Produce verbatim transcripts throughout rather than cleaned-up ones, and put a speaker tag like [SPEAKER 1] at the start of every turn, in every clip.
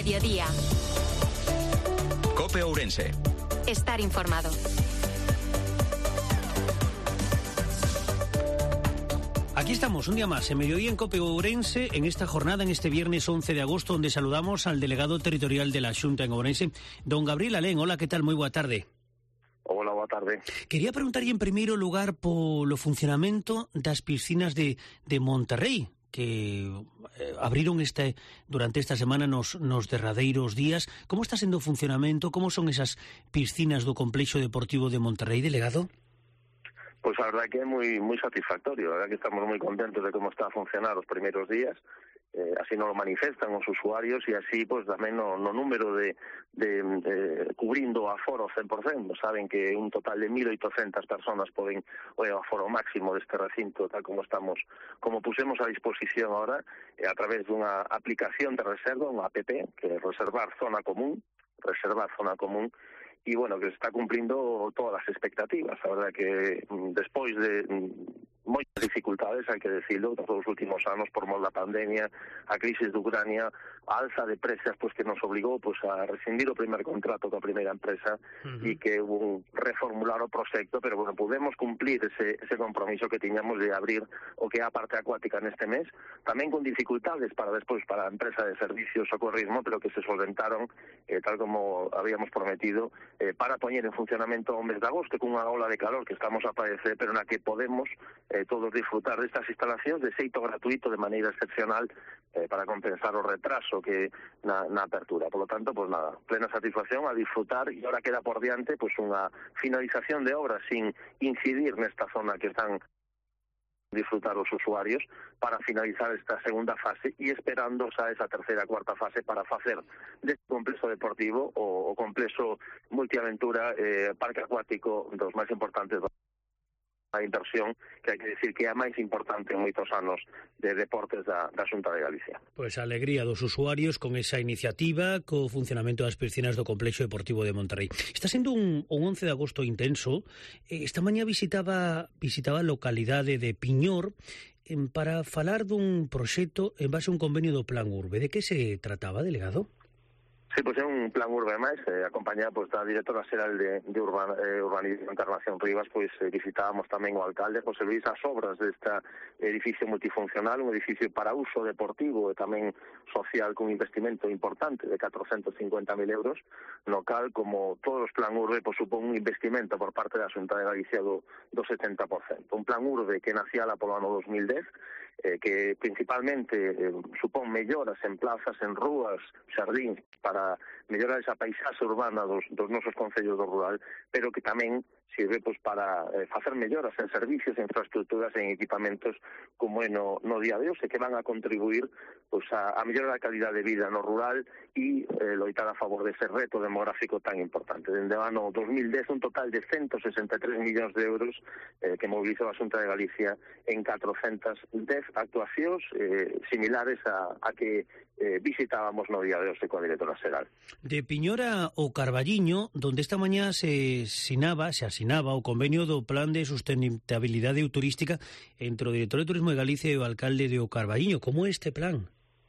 [SPEAKER 1] mediodía.
[SPEAKER 2] COPE Ourense.
[SPEAKER 1] Estar informado.
[SPEAKER 3] Aquí estamos, un día más, en Mediodía en COPE Ourense, en esta jornada, en este viernes once de agosto, donde saludamos al delegado territorial de la Xunta en Ourense, don Gabriel Alén. Hola, ¿qué tal? Moi boa tarde.
[SPEAKER 4] Hola, boa tarde.
[SPEAKER 3] Quería preguntarlle en primeiro lugar polo funcionamento das piscinas de, de Monterrey, que eh, abriron este durante esta semana nos, nos derradeiros días. Como está sendo o funcionamento? Como son esas piscinas do Complexo Deportivo de Monterrey, delegado?
[SPEAKER 4] Pues a verdad que é moi moi satisfactorio, a verdad que estamos moi contentos de como está a funcionar os primeiros días, eh, así nos lo manifestan os usuarios e así pues tamén no, no número de, de eh, cubrindo o aforo cen por cento, saben que un total de mil oitocentas personas poden o aforo máximo deste recinto, tal como estamos, como pusemos a disposición ahora, eh, a través dunha aplicación de reserva, unha app, que é Reservar Zona Común, Reservar Zona Común, e, bueno, que se está cumplindo todas as expectativas. A verdade que despois de moitas dificultades, hai que decirlo, todos os últimos anos, por mor da pandemia, a crisis de Ucrania, a alza de precios pues, que nos obligou pues, a rescindir o primer contrato coa primeira empresa uh-huh. e que hubo un reformular o proxecto, pero, bueno, podemos cumplir ese, ese compromiso que tiñamos de abrir o que é a parte acuática neste mes, tamén con dificultades para despois para a empresa de servicios socorrismo, pero que se solventaron, eh, tal como habíamos prometido, eh, para poñer en funcionamento o mes de agosto, cunha ola de calor que estamos a padecer, pero na que podemos eh, todos disfrutar destas instalacións de xeito gratuito, de maneira excepcional, eh, para compensar o retraso que na, na apertura. Por lo tanto, pues nada, plena satisfacción a disfrutar, e ahora queda por diante pues unha finalización de obras sin incidir nesta zona que están disfrutar os usuarios para finalizar esta segunda fase e esperando xa esa terceira e cuarta fase para facer deste complexo deportivo o, o complexo multiaventura eh, parque acuático dos máis importantes a inversión, que hai que decir que é a máis importante en moitos anos de deportes da, da Xunta de Galicia.
[SPEAKER 3] Pois a alegría dos usuarios con esa iniciativa, co funcionamento das piscinas do Complexo Deportivo de Monterrey. Está sendo un, un once de agosto intenso. Esta mañá visitaba visitaba a localidade de Piñor en, para falar dun proxecto en base a un convenio do Plan Urbe. De que se trataba, delegado?
[SPEAKER 4] Sí, pues é un plan Urbe máis, eh, acompañada pues, da directora xeral de, de Urban, eh, Urbanismo Encarnación Rivas, pois pues, eh, visitábamos tamén o alcalde, José Luis, as obras desta edificio multifuncional, un edificio para uso deportivo e tamén social con investimento importante de catrocentos cincuenta mil euros, no cal, como todos os plan Urbe, pues, supón un investimento por parte da Xunta de Galicia do, do setenta por cento. Un plan Urbe que naciala polo ano dos mil dez, eh, que principalmente eh, supón melloras en plazas, en rúas, xardíns, para mellorar esa paisaxe urbana dos, dos nosos concellos do rural, pero que tamén sirve pues, para eh, facer melloras en servicios, en infraestructuras, en equipamentos como é no, no día de hoxe, que van a contribuir pues, a, a mellorar a calidad de vida no rural e eh, loitar a favor dese reto demográfico tan importante. Dende o ano dos mil dez, un total de ciento sesenta e tres millóns de euros eh, que mobilizou a Xunta de Galicia en catrocentas dez actuacións eh, similares a, a que eh, visitábamos no día de hoxe coa directora xeral.
[SPEAKER 3] De Piñora ao Carballiño, donde esta mañá se sinaba, se asinaba o convenio do Plan de Sustentabilidade Turística entre o Director de Turismo de Galicia e o alcalde de O Carballiño. Como é este plan?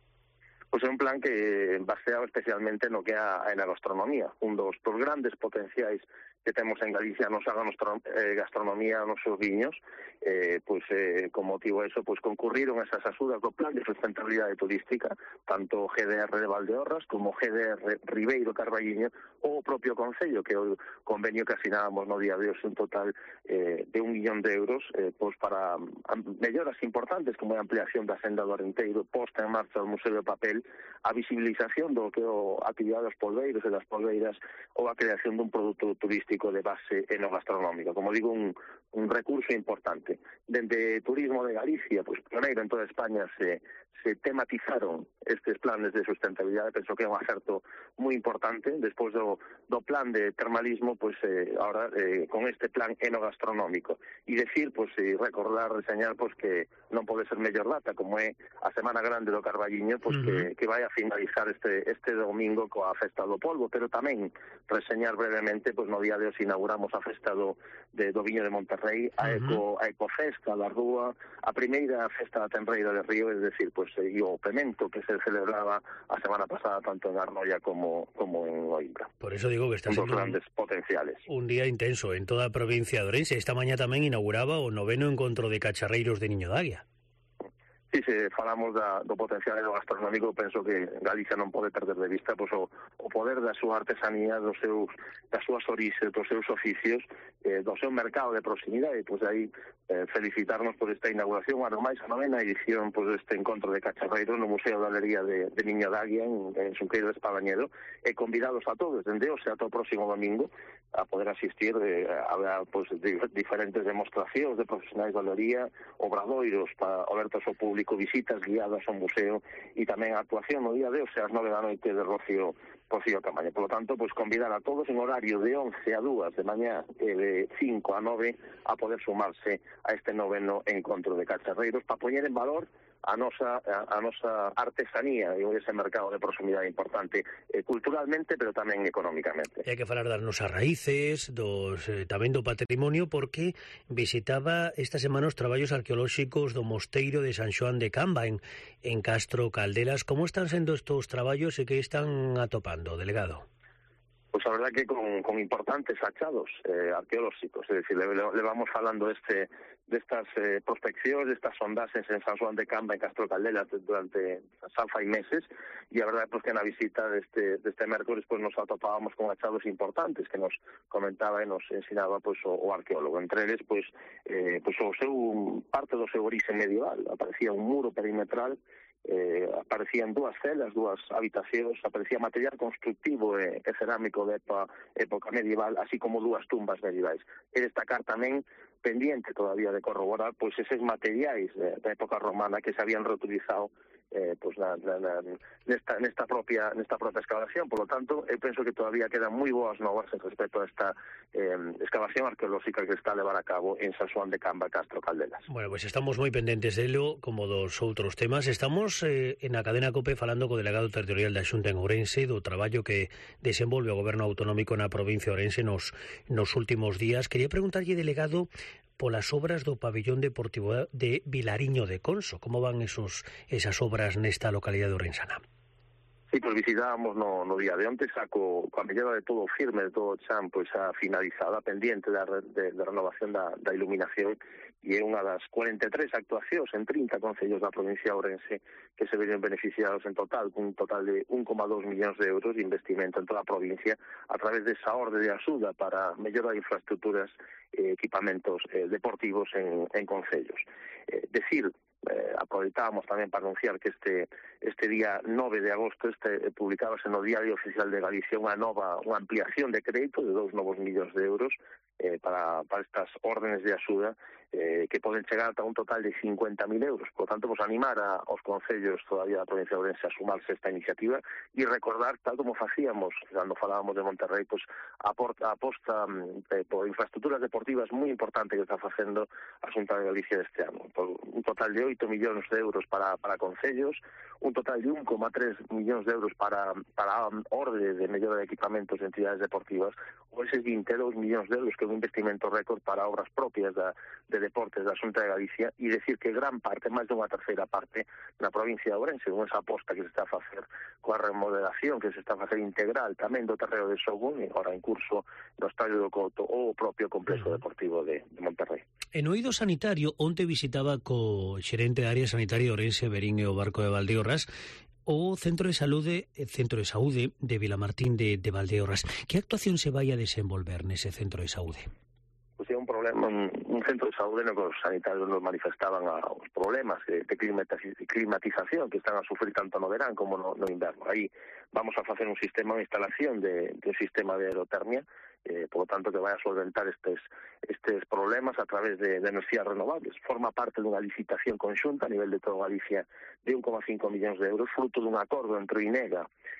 [SPEAKER 4] Pois é un plan que baseado especialmente no que é a enogastronomía, un dos, dos grandes potenciais que temos en Galicia, nos haga nuestra eh, gastronomía, nosos viños, eh, pois eh, con motivo a eso, pois concurriron esas axudas do Plan de Sustentabilidade Turística, tanto G D R de Valdeorras como G D R Ribeiro Carballiño, ou o propio Concello, que é o convenio que asinábamos no día de hoxe, un total eh, de un millón de euros, eh, pois para melloras importantes, como a ampliación da senda do Arenteiro, posta en marcha do Museo de Papel, a visibilización do que é a actividade dos polveiros e das polveiras, ou a creación dun produto turístico de base enogastronómica. Como digo, un, un recurso importante. Dende Turismo de Galicia, pues pioneiro en toda España, se, se tematizaron estes planes de sustentabilidade. Penso que é un acerto moi importante. Despois do, do plan de termalismo, pues eh, ahora eh, con este plan enogastronómico. E decir, pues eh, recordar, reseñar, pues que non pode ser mellor data, como é a Semana Grande do Carballiño, pues uh-huh. que, que vai a finalizar este, este domingo coa Festa do Polvo, pero tamén reseñar brevemente, pues no día de hoxe inauguramos a Festa do, de, do Viño de Monterrey, a, Eco, a Ecofesta da Rúa, a primeira Festa da Tenreira de Río, é decir, pues pues, e o Pemento que se celebraba a semana pasada tanto en Arnoia como, como en Oimbra.
[SPEAKER 3] Por eso digo que está
[SPEAKER 4] sendo
[SPEAKER 3] sendo
[SPEAKER 4] grandes
[SPEAKER 3] un,
[SPEAKER 4] potenciales.
[SPEAKER 3] Un día intenso en toda a provincia de Ourense. Esta mañá tamén inauguraba o noveno encontro de cacharreiros de Niño d'Águia.
[SPEAKER 4] Si se falamos da, do potencial gastronómico, penso que Galicia non pode perder de vista pois, o, o poder da súa artesanía, dos seus, das súas orixes, dos seus oficios, eh, do seu mercado de proximidade. Pois aí eh, felicitarnos por esta inauguración, ano máis a novena edición pois, deste encontro de cacharreiros no Museo da Galería de, de Niño d'Águia en, en Xunqueiro de Espadañedo, e convidados a todos, dende hoxe ata o próximo domingo, a poder asistir. Eh, habrá pois, diferentes demostracións de profesionais da galería, obradoiros para abertos ao público, visitas guiadas ao museo e tamén a actuación no día de hoxe ás nove da noite de Rocío, Rocío Camaño. Por lo tanto, pois convidar a todos en horario de once a dúas de mañá e de cinco a nove a poder sumarse a este noveno encontro de cacharreiros para poñer en valor a nosa a, a nosa artesanía e ese mercado de proximidade importante eh, culturalmente, pero tamén económicamente.
[SPEAKER 3] E hai que falar das nosas raíces, dos eh, tamén do patrimonio, porque visitaba esta semana os traballos arqueolóxicos do Mosteiro de San Xoán de Camba en, en Castro Caldelas. Como están sendo estos traballos e que están atopando, delegado?
[SPEAKER 4] Pois a verdad que con, con importantes achados eh, arqueolóxicos, é dicir, le, le vamos falando este destas eh, prospeccións, destas sondaxes en San Xoán de Camba, en Castro Caldelas, durante xa fai meses, e a verdade é que na visita deste, deste mércoles pues, nos atopábamos con achados importantes que nos comentaba e nos ensinaba pues, o, o arqueólogo. Entre eles, pues, eh, pues, o seu, parte do seu orixe medieval. Aparecía un muro perimetral, eh, aparecían dúas celas, dúas habitacións, aparecía material constructivo e, e cerámico de época, época medieval, así como dúas tumbas medievais. E destacar tamén, pendiente todavía de corroborar, pois eses materiais da época romana que se habían reutilizado eh, pois na, na, na, nesta, nesta, propia, nesta propia excavación. Por lo tanto, eu penso que todavía quedan moi boas novas en respecto a esta eh, excavación arqueolóxica que está a levar a cabo en San Xoán de Camba, Castro Caldelas.
[SPEAKER 3] Bueno, pues estamos moi pendentes delo, como dos outros temas. Estamos eh, en a cadena COPE falando co delegado territorial da Xunta en Ourense do traballo que desenvolve o goberno autonómico na provincia de Ourense nos, nos últimos días. Quería preguntarlle, delegado, polas obras do pabellón deportivo de Vilariño de Conso. Como van esos esas obras nesta localidade ourensana?
[SPEAKER 4] Sí, pois visitábamos no, no día de onte, xa co, coa mellora de todo firme, de todo chan, pois xa finalizada, pendiente da, de, de renovación da, da iluminación, e é unha das cuarenta e tres actuacións en trinta concellos da provincia de Ourense que se verían beneficiados en total, un total de un coma dos millóns de euros de investimento en toda a provincia a través desa orde de axuda para mellora de infraestructuras e equipamentos eh, deportivos en, en concellos. Eh, decir, eh, aproveitábamos tamén para anunciar que este este día nove de agosto este eh, publicábase no Diario Oficial de Galicia unha nova unha ampliación de crédito de dous novos millóns de euros eh, para, para estas órdenes de axuda eh, que poden chegar ata un total de cincuenta mil euros. Por tanto, pues, animar a, aos concellos todavía da provincia de Ourense a sumarse a esta iniciativa e recordar, tal como facíamos cando falábamos de Monterrey, pues, a, porta, a aposta eh, por infraestructuras deportivas moi importante que está facendo a Xunta de Galicia deste ano. Por un total de oito millóns de euros para, para concellos, un total de un coma tres millóns de euros para, para a orde de mellora de equipamentos de entidades deportivas, ou eses vinte e dous millóns de euros que é un investimento récord para obras propias da, de deportes da Xunta de Galicia, e decir que gran parte, máis dunha terceira parte, na provincia de Ourense, con esa aposta que se está a facer coa remodelación que se está a facer integral tamén do terreo de Xogo, e agora en curso do Estadio do Couto ou o propio complexo deportivo de, de Monterrey.
[SPEAKER 3] En oído sanitario, onte visitaba co xerente da área sanitaria de Ourense, Verín e o Barco de Valdeorras, o Centro de Saúde, Centro de Saúde de Vilamartín de, de Valdeorras. Que actuación se vai a desenvolver nese centro de saúde?
[SPEAKER 4] Pois é un problema, un, un centro de saúde no que os sanitarios nos manifestaban a, os problemas de, de climatización que están a sufrir tanto no verán como no, no inverno. Aí vamos a facer un sistema de instalación de, de un sistema de aerotermia, eh, por lo tanto que vai a solventar estes, estes problemas a través de, de enerxías renovables. Forma parte dunha licitación conxunta a nivel de toda Galicia de un coma cinco millóns de euros, fruto dun acordo entre o INEGA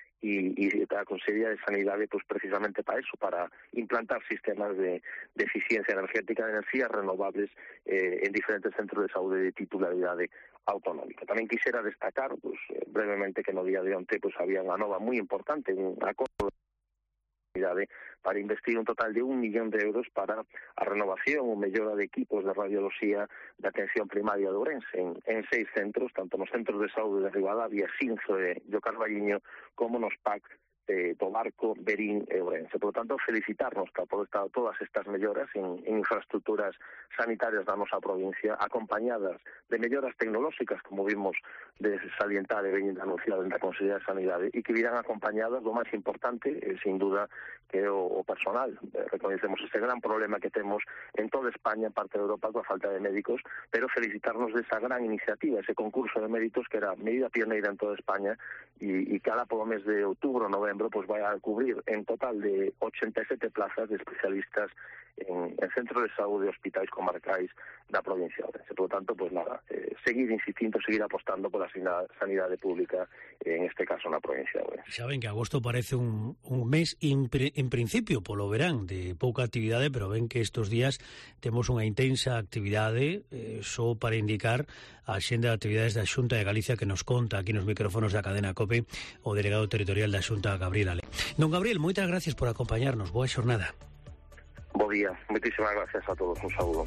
[SPEAKER 4] e, e a Consellería de Sanidade, pues, precisamente para eso, para implantar sistemas de, de eficiencia energética de enerxías renovables eh, en diferentes centros de saúde de titularidade autonómica. Tamén quixera destacar, pues, brevemente, que no día de onte pues, había unha nova moi importante, un acordo para investir un total de un millón de euros para a renovación ou mellora de equipos de radioloxía da atención primaria de Ourense en, en seis centros, tanto nos centros de saúde de Ribadavia, Xinzo e o Carballiño, como nos P A C de Tobarco, Berín e Ourense. Por lo tanto, felicitarnos por estado todas estas melloras en, en infraestructuras sanitarias da nosa provincia, acompañadas de melloras tecnolóxicas, como vimos de salientar e veñen anunciado en la Consellería de Sanidade, e que virán acompañadas do máis importante, eh, sin duda, que é o, o personal. Eh, reconocemos este gran problema que temos en toda España, en parte de Europa, coa falta de médicos, pero felicitarnos desa gran iniciativa, ese concurso de méritos que era medida pioneira en toda España e, e que ahora polo mes de outubro, novembro, pues vai a cubrir en total de ochenta e sete plazas de especialistas en, en centros de saúde e hospitais comarcais da provincia de Ourense. Por lo tanto, pues nada, eh, seguir insistindo, seguir apostando pola sanidade pública, en este caso na provincia de Ourense.
[SPEAKER 3] Saben que agosto parece un, un mes en, en principio polo verán de pouca actividade, pero ven que estos días temos unha intensa actividade, eh, só para indicar a xenda de actividades da Xunta de Galicia que nos conta aquí nos micrófonos da cadena COPE o delegado territorial da Xunta, Gabriel Ale. Don Gabriel, moitas gracias por acompañarnos. Boa xornada.
[SPEAKER 4] Bo día. Moitísimas gracias a todos. Un saúdo.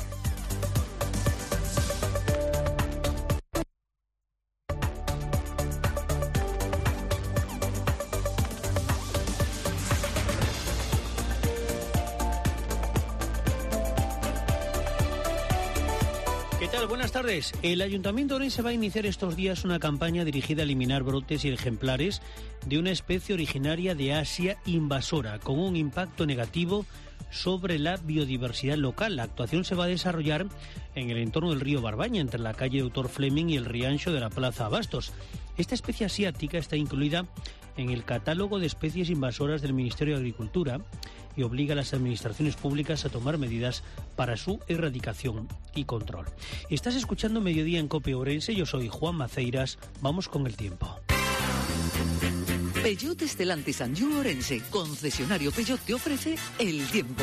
[SPEAKER 3] ¿Qué tal? Buenas tardes. El Ayuntamiento de Ourense va a iniciar estos días una campaña dirigida a eliminar brotes y ejemplares de una especie originaria de Asia invasora, con un impacto negativo sobre la biodiversidad local. La actuación se va a desarrollar en el entorno del río Barbaña, entre la calle Doctor Fleming y el rianxo de la Plaza Abastos. Esta especie asiática está incluida en el catálogo de especies invasoras del Ministerio de Agricultura y obliga a las administraciones públicas a tomar medidas para su erradicación y control. Estás escuchando Mediodía en COPE Ourense, yo soy Juan Maceiras, vamos con el tiempo.
[SPEAKER 1] Peugeot Stellantis Anjou Ourense, concesionario Peugeot, te ofrece el tiempo.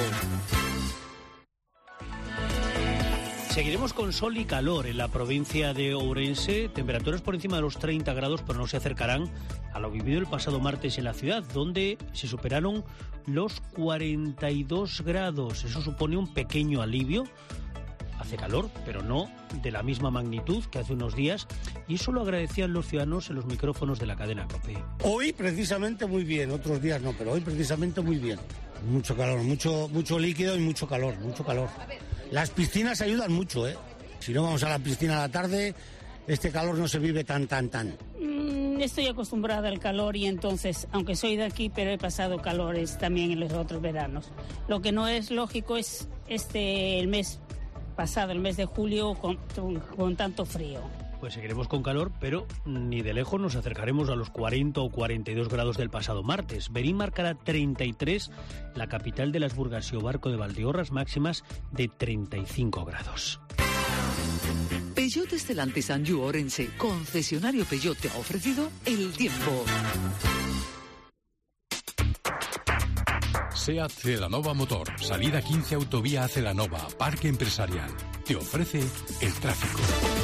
[SPEAKER 3] Seguiremos con sol y calor en la provincia de Ourense, temperaturas por encima de los treinta grados, pero no se acercarán a lo vivido el pasado martes en la ciudad, donde se superaron los cuarenta y dos grados. Eso supone un pequeño alivio. Hace calor, pero no de la misma magnitud que hace unos días, y eso lo agradecían los ciudadanos en los micrófonos de la cadena COPE.
[SPEAKER 2] Hoy precisamente muy bien, otros días no, pero hoy precisamente muy bien. Mucho calor, mucho, mucho líquido y mucho calor, mucho calor. Las piscinas ayudan mucho, ¿eh? Si no vamos a la piscina a la tarde, este calor no se vive tan, tan, tan.
[SPEAKER 5] Mm, estoy acostumbrada al calor y entonces, aunque soy de aquí, pero he pasado calores también en los otros veranos. Lo que no es lógico es este el mes pasado, el mes de julio, con, con tanto frío.
[SPEAKER 3] Pues seguiremos con calor, pero ni de lejos nos acercaremos a los cuarenta o cuarenta y dos grados del pasado martes. Berín marcará treinta y tres, la capital de las Burgas y Obarco de Valdeorras, máximas de treinta y cinco grados.
[SPEAKER 1] Peugeot Stellantis Anjou Ourense, concesionario Peugeot, te ha ofrecido el tiempo.
[SPEAKER 6] SEAT Celanova Motor, salida quince autovía a Celanova, Parque Empresarial. Te ofrece el tráfico.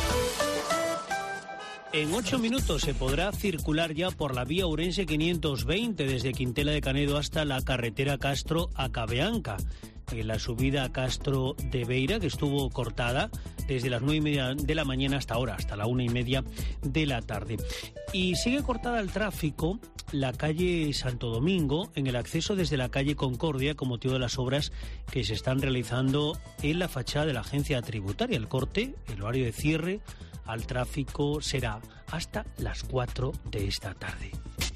[SPEAKER 3] En ocho minutos se podrá circular ya por la vía Ourense quinientos veinte desde Quintela de Canedo hasta la carretera Castro a Cabeanca. En la subida a Castro de Beira, que estuvo cortada desde las nueve y media de la mañana hasta ahora, hasta la una y media de la tarde. Y sigue cortada el tráfico la calle Santo Domingo en el acceso desde la calle Concordia con motivo de las obras que se están realizando en la fachada de la agencia tributaria. El corte, el horario de cierre al tráfico será hasta las cuatro de esta tarde.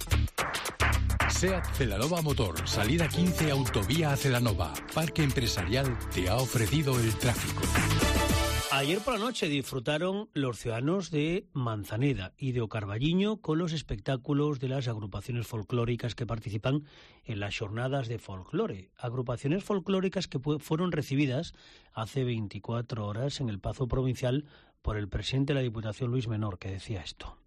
[SPEAKER 6] SEAT Celanova Motor, salida quince autovía a Celanova, Parque Empresarial, te ha ofrecido el tráfico.
[SPEAKER 3] Ayer por la noche disfrutaron los ciudadanos de Manzaneda y de Ocarballiño con los espectáculos de las agrupaciones folclóricas que participan en las jornadas de folclore. Agrupaciones folclóricas que fueron recibidas hace veinticuatro horas en el Pazo Provincial por el presidente de la Diputación, Luis Menor, que decía esto.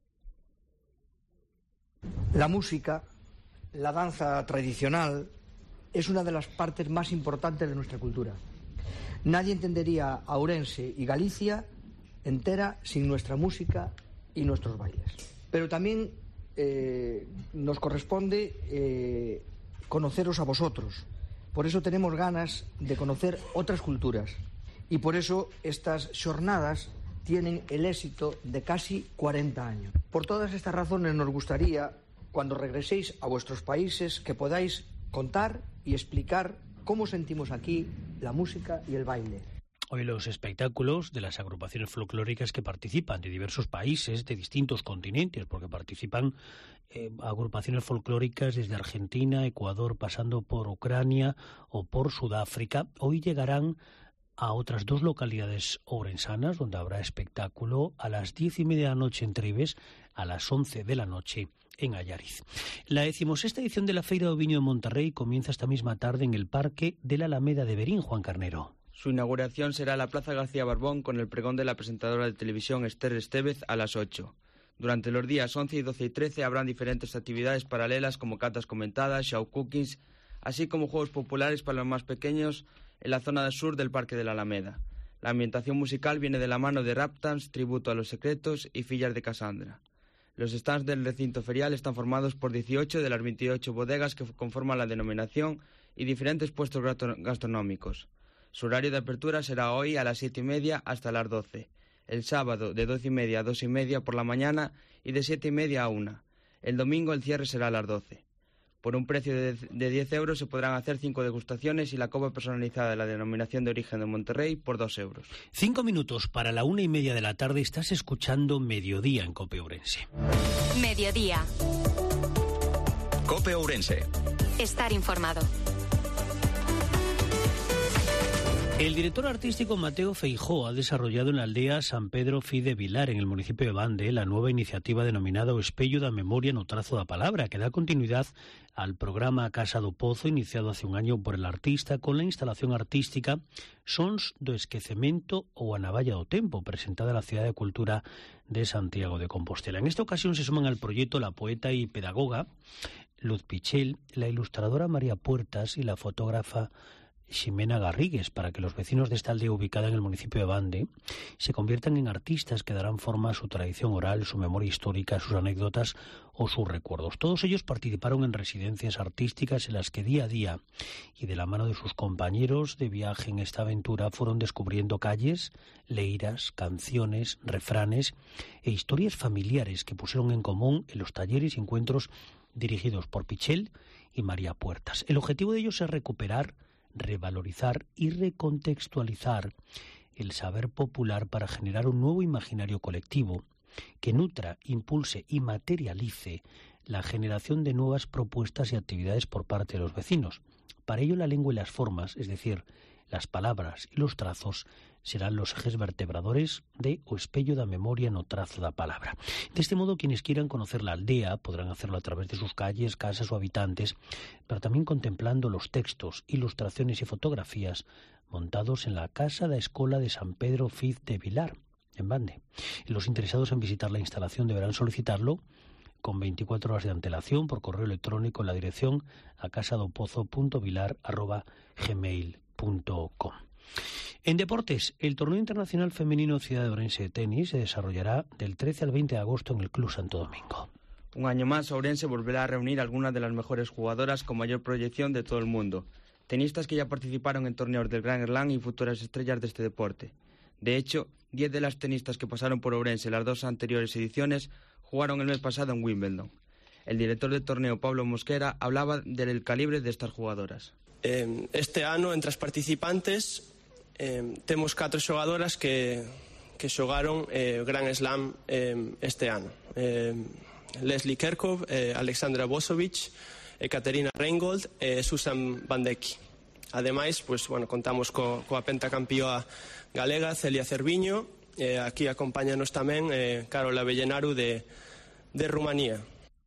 [SPEAKER 7] La música, la danza tradicional, es una de las partes más importantes de nuestra cultura. Nadie entendería a Ourense y Galicia entera sin nuestra música y nuestros bailes. Pero también eh, nos corresponde eh, conoceros a vosotros. Por eso tenemos ganas de conocer otras culturas. Y por eso estas jornadas tienen el éxito de casi cuarenta años. Por todas estas razones nos gustaría, cuando regreséis a vuestros países, que podáis contar y explicar cómo sentimos aquí la música y el baile.
[SPEAKER 3] Hoy los espectáculos de las agrupaciones folclóricas que participan de diversos países, de distintos continentes, porque participan eh, agrupaciones folclóricas desde Argentina, Ecuador, pasando por Ucrania o por Sudáfrica, hoy llegarán a otras dos localidades ourensanas, donde habrá espectáculo a las diez y media de la noche en Trives, a las once de la noche en Allariz. La decimosexta edición de la Feira do Viño de Monterrey comienza esta misma tarde en el Parque de la Alameda de Berín, Juan Carnero.
[SPEAKER 8] Su inauguración será en la Plaza García Barbón con el pregón de la presentadora de televisión Esther Estevez a las ocho. Durante los días once, doce y trece habrán diferentes actividades paralelas como catas comentadas, show cookings, así como juegos populares para los más pequeños en la zona sur del Parque de la Alameda. La ambientación musical viene de la mano de Raptans, Tributo a los Secretos y Fillas de Casandra. Los stands del recinto ferial están formados por dieciocho de las veintiocho bodegas que conforman la denominación y diferentes puestos gastronómicos. Su horario de apertura será hoy a las siete y media hasta las doce. El sábado de doce y media a dos y media por la mañana y de siete y media a una. El domingo el cierre será a las doce. Por un precio de, de diez euros se podrán hacer cinco degustaciones y la copa personalizada de la denominación de origen de Monterrey por dos euros.
[SPEAKER 3] Cinco minutos para la una y media de la tarde. Estás escuchando Mediodía en COPE Ourense.
[SPEAKER 9] Mediodía.
[SPEAKER 10] COPE Ourense.
[SPEAKER 9] Estar informado.
[SPEAKER 3] El director artístico Mateo Feijóo ha desarrollado en la aldea San Pedro Fi de Vilar, en el municipio de Bande, la nueva iniciativa denominada O Espello da Memoria no Trazo da Palabra, que da continuidad al programa Casa do Pozo, iniciado hace un año por el artista, con la instalación artística Sons do Esquecemento ou a Navalla do Tempo, presentada en la Ciudad de Cultura de Santiago de Compostela. En esta ocasión se suman al proyecto la poeta y pedagoga Luz Pichel, la ilustradora María Puertas y la fotógrafa Ximena Garrigues, para que los vecinos de esta aldea ubicada en el municipio de Bande se conviertan en artistas que darán forma a su tradición oral, su memoria histórica, sus anécdotas o sus recuerdos. Todos ellos participaron en residencias artísticas en las que día a día y de la mano de sus compañeros de viaje en esta aventura fueron descubriendo calles, leiras, canciones, refranes e historias familiares que pusieron en común en los talleres y encuentros dirigidos por Pichel y María Puertas. El objetivo de ellos es recuperar, revalorizar y recontextualizar el saber popular para generar un nuevo imaginario colectivo que nutra, impulse y materialice la generación de nuevas propuestas y actividades por parte de los vecinos. Para ello, la lengua y las formas, es decir, las palabras y los trazos, serán los ejes vertebradores de O Espello da Memoria no Trazo da Palabra. De este modo, quienes quieran conocer la aldea podrán hacerlo a través de sus calles, casas o habitantes, pero también contemplando los textos, ilustraciones y fotografías montados en la Casa da Escola de San Pedro Fiz de Vilar, en Bande. Los interesados en visitar la instalación deberán solicitarlo con veinticuatro horas de antelación por correo electrónico en la dirección a casadopozo punto vilar arroba gmail punto com. En deportes, el torneo internacional femenino Ciudad de Ourense de tenis se desarrollará del trece al veinte de agosto en el Club Santo Domingo.
[SPEAKER 8] Un año más, Ourense volverá a reunir a algunas de las mejores jugadoras con mayor proyección de todo el mundo. Tenistas que ya participaron en torneos del Grand Slam y futuras estrellas de este deporte. De hecho, diez de las tenistas que pasaron por Ourense en las dos anteriores ediciones jugaron el mes pasado en Wimbledon. El director del torneo, Pablo Mosquera, hablaba del calibre de estas jugadoras.
[SPEAKER 11] Eh, este ano, entre as participantes, eh, temos catro xogadoras que, que xogaron eh, Grand Slam eh, este ano. Eh, Leslie Kerkov, eh, Alexandra Bosovic, eh, Katerina Reingold e eh, Susan Bandecki. Ademais, pues, bueno, contamos co, coa pentacampeoa galega Celia Cerviño, eh, aquí acompáñanos tamén eh, Carola Bellenaru de, de Rumanía.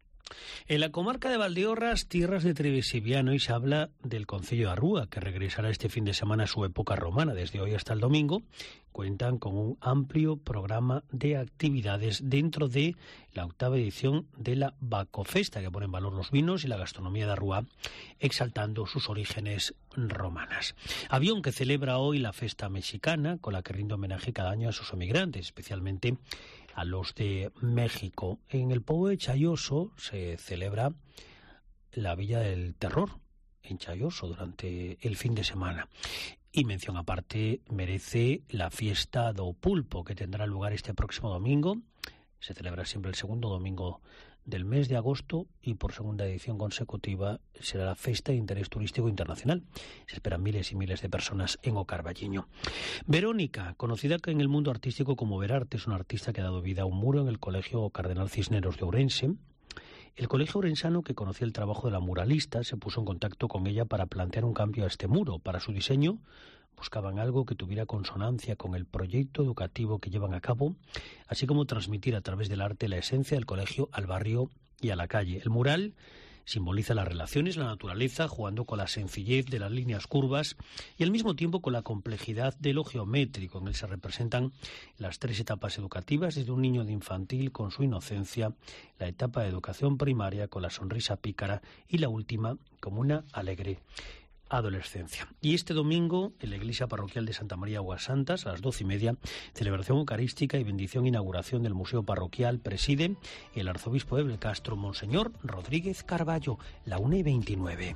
[SPEAKER 3] En la comarca de Valdeorras, tierras de Trevesiviano, y se habla del concello de Arrúa, que regresará este fin de semana a su época romana. Desde hoy hasta el domingo cuentan con un amplio programa de actividades dentro de la octava edición de la Bacofesta, que pone en valor los vinos y la gastronomía de Arrúa, exaltando sus orígenes romanas. Avión que celebra hoy la festa mexicana, con la que rinde homenaje cada año a sus emigrantes, especialmente a los de México. En el pueblo de Chayoso se celebra la Villa del Terror, en Chaioso durante el fin de semana. Y mención aparte merece la fiesta do Pulpo, que tendrá lugar este próximo domingo. Se celebra siempre el segundo domingo del mes de agosto y por segunda edición consecutiva será la Festa de Interés Turístico Internacional. Se esperan miles y miles de personas en O Carballiño. Verónica, conocida en el mundo artístico como Verarte, es una artista que ha dado vida a un muro en el Colegio Cardenal Cisneros de Ourense. El colegio orensano, que conocía el trabajo de la muralista, se puso en contacto con ella para plantear un cambio a este muro. Para su diseño buscaban algo que tuviera consonancia con el proyecto educativo que llevan a cabo, así como transmitir a través del arte la esencia del colegio al barrio y a la calle. El mural simboliza las relaciones, la naturaleza, jugando con la sencillez de las líneas curvas y al mismo tiempo con la complejidad de lo geométrico. En él se representan las tres etapas educativas, desde un niño de infantil con su inocencia, la etapa de educación primaria con la sonrisa pícara y la última como una alegre adolescencia. Y este domingo, en la iglesia parroquial de Santa María Aguas Santas, a las doce y media, celebración eucarística y bendición e inauguración del museo parroquial, preside el arzobispo de Belcastro, Monseñor Rodríguez Carballo, la una y veintinueve.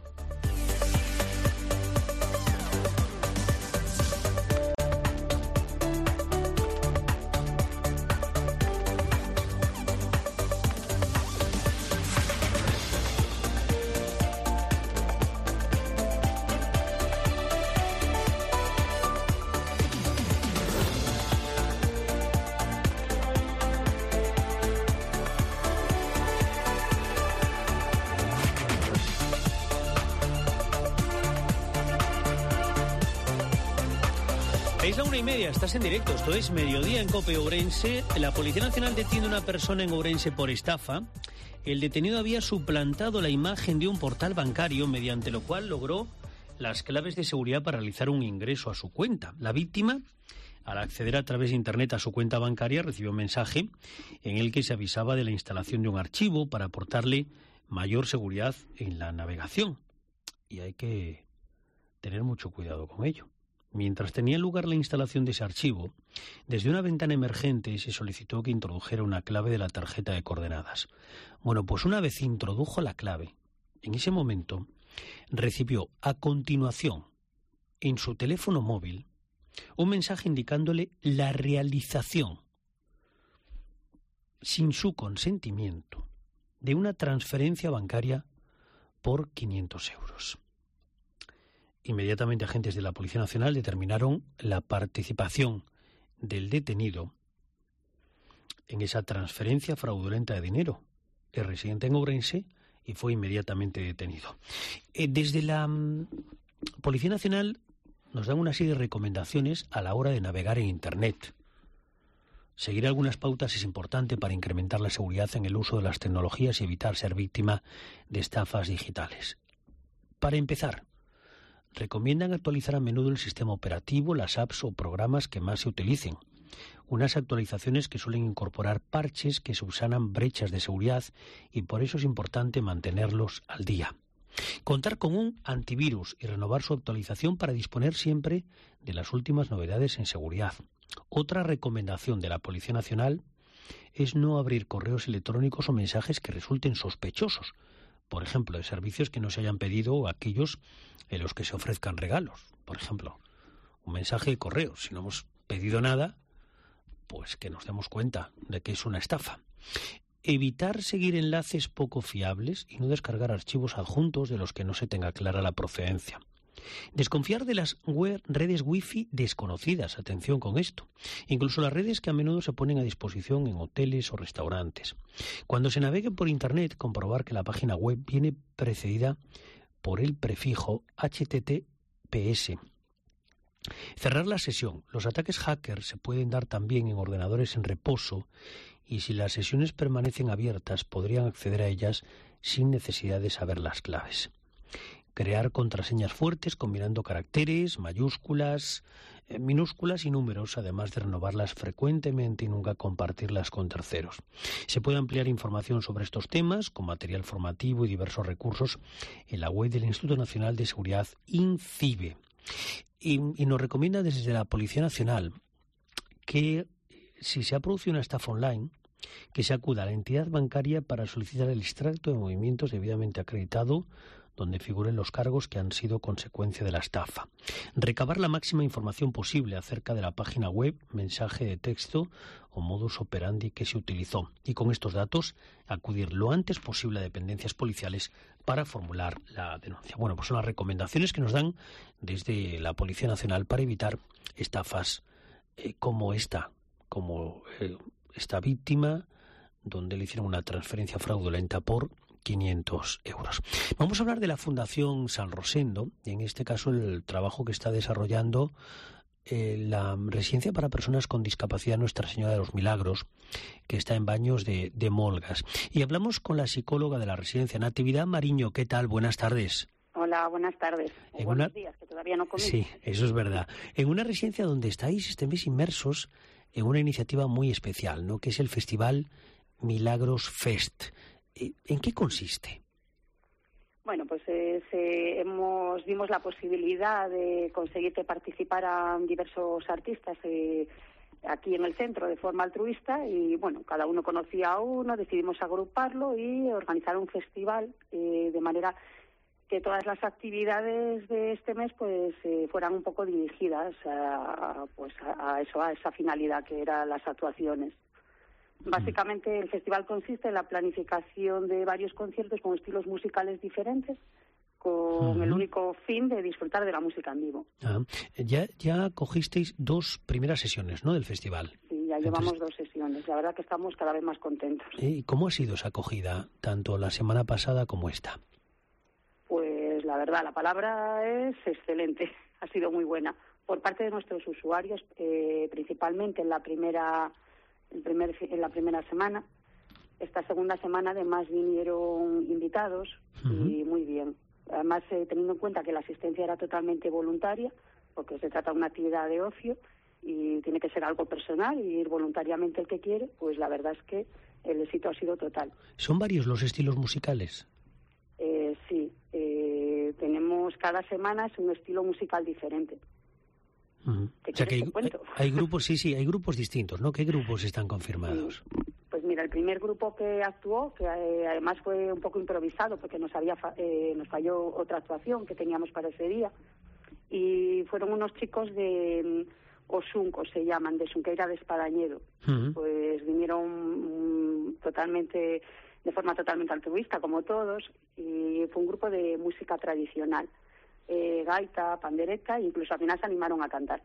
[SPEAKER 3] Es la una y media, estás en directo, esto es Mediodía en COPE Ourense. La Policía Nacional detiene a una persona en Ourense por estafa. El detenido había suplantado la imagen de un portal bancario, mediante lo cual logró las claves de seguridad para realizar un ingreso a su cuenta. La víctima, al acceder a través de Internet a su cuenta bancaria, recibió un mensaje en el que se avisaba de la instalación de un archivo para aportarle mayor seguridad en la navegación. Y hay que tener mucho cuidado con ello. Mientras tenía lugar la instalación de ese archivo, desde una ventana emergente se solicitó que introdujera una clave de la tarjeta de coordenadas. Bueno, pues una vez introdujo la clave, en ese momento recibió a continuación en su teléfono móvil un mensaje indicándole la realización, sin su consentimiento, de una transferencia bancaria por quinientos euros. Inmediatamente agentes de la Policía Nacional determinaron la participación del detenido en esa transferencia fraudulenta de dinero. Es residente en Ourense y fue inmediatamente detenido. Eh, desde la um, Policía Nacional nos dan una serie de recomendaciones a la hora de navegar en Internet. Seguir algunas pautas es importante para incrementar la seguridad en el uso de las tecnologías y evitar ser víctima de estafas digitales. Para empezar, recomiendan actualizar a menudo el sistema operativo, las apps o programas que más se utilicen. Unas actualizaciones que suelen incorporar parches que subsanan brechas de seguridad y por eso es importante mantenerlos al día. Contar con un antivirus y renovar su actualización para disponer siempre de las últimas novedades en seguridad. Otra recomendación de la Policía Nacional es no abrir correos electrónicos o mensajes que resulten sospechosos, por ejemplo, de servicios que no se hayan pedido o aquellos en los que se ofrezcan regalos. Por ejemplo, un mensaje de correo. Si no hemos pedido nada, pues que nos demos cuenta de que es una estafa. Evitar seguir enlaces poco fiables y no descargar archivos adjuntos de los que no se tenga clara la procedencia. Desconfiar de las web, redes wifi desconocidas, atención con esto, incluso las redes que a menudo se ponen a disposición en hoteles o restaurantes. Cuando se navegue por Internet, comprobar que la página web viene precedida por el prefijo H T T P S. Cerrar la sesión. Los ataques hackers se pueden dar también en ordenadores en reposo y si las sesiones permanecen abiertas podrían acceder a ellas sin necesidad de saber las claves. Crear contraseñas fuertes combinando caracteres, mayúsculas, eh, minúsculas y números, además de renovarlas frecuentemente y nunca compartirlas con terceros. Se puede ampliar información sobre estos temas con material formativo y diversos recursos en la web del Instituto Nacional de Seguridad, INCIBE. Y, y nos recomienda desde la Policía Nacional que si se ha producido una estafa online, que se acuda a la entidad bancaria para solicitar el extracto de movimientos debidamente acreditado, donde figuren los cargos que han sido consecuencia de la estafa. Recabar la máxima información posible acerca de la página web, mensaje de texto o modus operandi que se utilizó. Y con estos datos, acudir lo antes posible a dependencias policiales para formular la denuncia. Bueno, pues son las recomendaciones que nos dan desde la Policía Nacional para evitar estafas eh, como esta, como eh, esta víctima, donde le hicieron una transferencia fraudulenta por quinientos euros. Vamos a hablar de la Fundación San Rosendo, y en este caso el trabajo que está desarrollando eh, la residencia para personas con discapacidad Nuestra Señora de los Milagros, que está en Baños de, de Molgas. Y hablamos con la psicóloga de la residencia, Natividad Mariño. ¿Qué tal? Buenas tardes.
[SPEAKER 10] Hola, buenas tardes.
[SPEAKER 3] En
[SPEAKER 10] buenos
[SPEAKER 3] una...
[SPEAKER 10] días, que todavía no comí.
[SPEAKER 3] Sí, eso es verdad. En una residencia donde estáis este mes inmersos en una iniciativa muy especial, ¿no?, que es el Festival Milagros Fest. ¿En qué consiste?
[SPEAKER 10] Bueno, pues eh, se, hemos vimos la posibilidad de conseguir que participaran diversos artistas eh, aquí en el centro de forma altruista y, bueno, cada uno conocía a uno, decidimos agruparlo y organizar un festival eh, de manera que todas las actividades de este mes pues eh, fueran un poco dirigidas a, pues a, a eso, a esa finalidad que eran las actuaciones. Básicamente el festival consiste en la planificación de varios conciertos con estilos musicales diferentes, con uh-huh. el único fin de disfrutar de la música en vivo.
[SPEAKER 3] Ah, ya, ya cogisteis dos primeras sesiones, ¿no?, del festival.
[SPEAKER 10] Sí, ya llevamos Entonces, dos sesiones. La verdad que estamos cada vez más contentos.
[SPEAKER 3] ¿Y cómo ha sido esa acogida, tanto la semana pasada como esta?
[SPEAKER 10] Pues la verdad, la palabra es excelente. Ha sido muy buena. Por parte de nuestros usuarios, eh, principalmente en la primera... El primer, en la primera semana. Esta segunda semana además vinieron invitados uh-huh. y muy bien. Además, eh, teniendo en cuenta que la asistencia era totalmente voluntaria, porque se trata de una actividad de ocio y tiene que ser algo personal y ir voluntariamente el que quiere, pues la verdad es que el éxito ha sido total.
[SPEAKER 3] ¿Son varios los estilos musicales?
[SPEAKER 10] Eh, sí, eh, tenemos cada semana es un estilo musical diferente.
[SPEAKER 3] Uh-huh. O sea que hay, hay, hay grupos, sí, sí, hay grupos distintos, ¿no? ¿Qué grupos están confirmados?
[SPEAKER 10] Sí. Pues mira, el primer grupo que actuó, que eh, además fue un poco improvisado porque nos había fa- eh, nos falló otra actuación que teníamos para ese día, y fueron unos chicos de um, Osunco, se llaman, de Sunqueira de Espadañedo. Uh-huh. Pues vinieron um, totalmente, de forma totalmente altruista, como todos, y fue un grupo de música tradicional. Eh, gaita, pandereta, e incluso al final se animaron a cantar.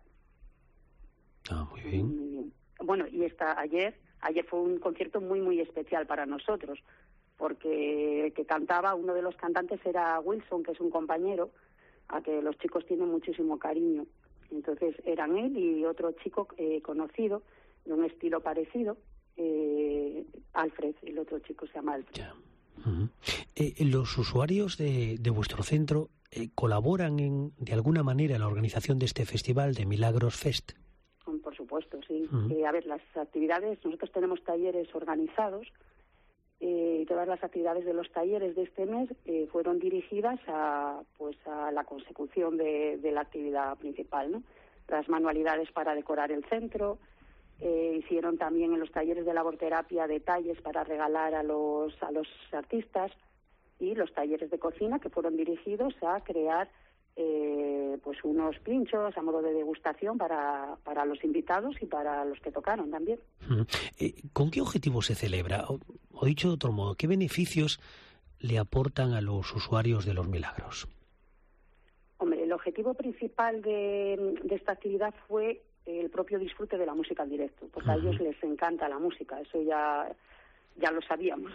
[SPEAKER 3] Ah, muy bien.
[SPEAKER 10] Muy bien. Bueno, y esta ayer, ayer fue un concierto muy muy especial para nosotros, porque el que cantaba, uno de los cantantes era Wilson, que es un compañero a que los chicos tienen muchísimo cariño. Entonces eran él y otro chico eh, conocido, de un estilo parecido, eh, Alfred, el otro chico se llama Alfred.
[SPEAKER 3] Ya. Uh-huh. Eh, los usuarios de, de vuestro centro eh, colaboran en, de alguna manera en la organización de este festival de Milagros Fest.
[SPEAKER 10] Por supuesto, sí.
[SPEAKER 3] Uh-huh.
[SPEAKER 10] Eh, a ver, las actividades, nosotros tenemos talleres organizados eh, y todas las actividades de los talleres de este mes eh, fueron dirigidas a, pues, a la consecución de, de la actividad principal, ¿no? Las manualidades para decorar el centro. Eh, hicieron también en los talleres de laborterapia detalles para regalar a los a los artistas, y los talleres de cocina que fueron dirigidos a crear eh, pues unos pinchos a modo de degustación para, para los invitados y para los que tocaron también.
[SPEAKER 3] Uh-huh. Eh, ¿Con qué objetivo se celebra? O, o dicho de otro modo, ¿qué beneficios le aportan a los usuarios de los Milagros?
[SPEAKER 10] Hombre, el objetivo principal de, de esta actividad fue el propio disfrute de la música en directo, porque uh-huh. a ellos les encanta la música, eso ya ya lo sabíamos.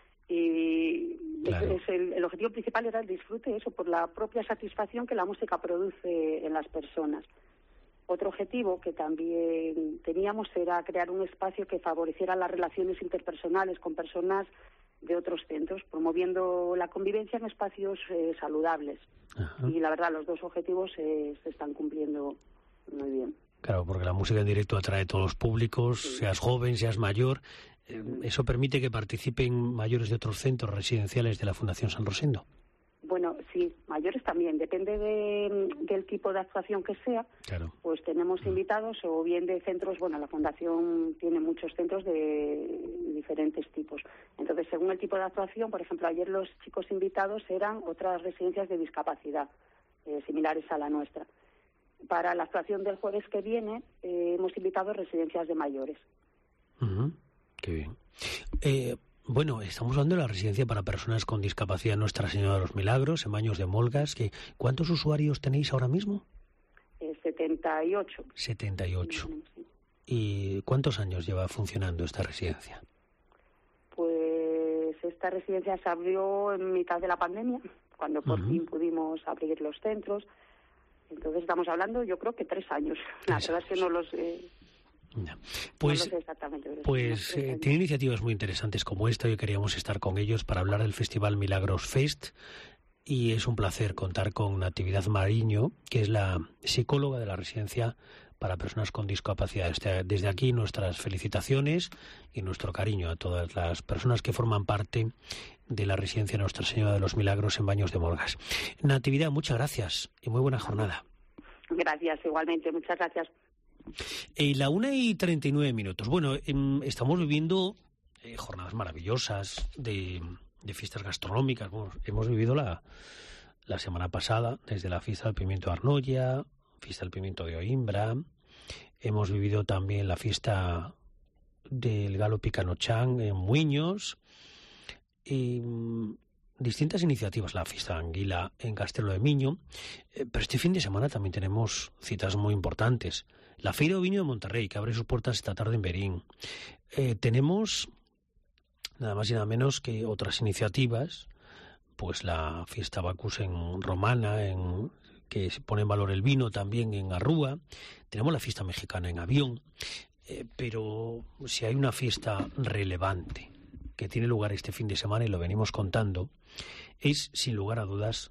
[SPEAKER 10] Y claro. es, es el, el objetivo principal era el disfrute, eso, por la propia satisfacción que la música produce en las personas. Otro objetivo que también teníamos era crear un espacio que favoreciera las relaciones interpersonales con personas de otros centros, promoviendo la convivencia en espacios eh, saludables. Ajá. Y la verdad, los dos objetivos eh, se están cumpliendo muy bien.
[SPEAKER 3] Claro, porque la música en directo atrae a todos los públicos, sí. seas joven, seas mayor. Eh, ¿Eso permite que participen mayores de otros centros residenciales de la Fundación San Rosendo?
[SPEAKER 10] bueno, sí, mayores también, depende de, del tipo de actuación que sea.
[SPEAKER 3] Claro.
[SPEAKER 10] Pues tenemos invitados o bien de centros, bueno, la Fundación tiene muchos centros de diferentes tipos. Entonces, según el tipo de actuación, por ejemplo, ayer los chicos invitados eran otras residencias de discapacidad, eh, similares a la nuestra. Para la actuación del jueves que viene, eh, hemos invitado residencias de mayores.
[SPEAKER 3] Uh-huh. Qué bien. Eh... Bueno, estamos hablando de la residencia para personas con discapacidad Nuestra Señora de los Milagros, en Baños de Molgas. Que, ¿cuántos usuarios tenéis ahora mismo?
[SPEAKER 10] Eh, setenta y ocho.
[SPEAKER 3] setenta y ocho. Sí. ¿Y cuántos años lleva funcionando esta residencia?
[SPEAKER 10] Pues esta residencia se abrió en mitad de la pandemia, cuando por uh-huh. fin pudimos abrir los centros. Entonces estamos hablando, yo creo que tres años. La verdad es que no los... Eh...
[SPEAKER 3] No. Pues,
[SPEAKER 10] no lo sé exactamente,
[SPEAKER 3] pues eh, tiene iniciativas muy interesantes como esta. Hoy queríamos estar con ellos para hablar del Festival Milagros Fest y es un placer contar con Natividad Mariño, que es la psicóloga de la residencia para personas con discapacidad. Desde aquí nuestras felicitaciones y nuestro cariño a todas las personas que forman parte de la residencia Nuestra Señora de los Milagros en Baños de Molgas. Natividad, muchas gracias y muy buena jornada.
[SPEAKER 10] Gracias, igualmente, muchas gracias.
[SPEAKER 3] Y la una y treinta y nueve minutos. Bueno, eh, estamos viviendo eh, jornadas maravillosas de, de fiestas gastronómicas. Bueno, hemos vivido la, la semana pasada desde la fiesta del pimiento de Arnoia, fiesta del pimiento de Oimbra. Hemos vivido también la fiesta del Galo Picanochán en Muiños. Y mm, distintas iniciativas, la fiesta de Anguila en Castelo de Miño. Eh, pero este fin de semana también tenemos citas muy importantes. La Feira do Viño de Monterrey, que abre sus puertas esta tarde en Berín. Eh, tenemos nada más y nada menos que otras iniciativas, pues la fiesta Bacus en Romana, en, que pone en valor el vino también en Arrúa. Tenemos la fiesta mexicana en Avión. Eh, pero si hay una fiesta relevante que tiene lugar este fin de semana, y lo venimos contando, es, sin lugar a dudas,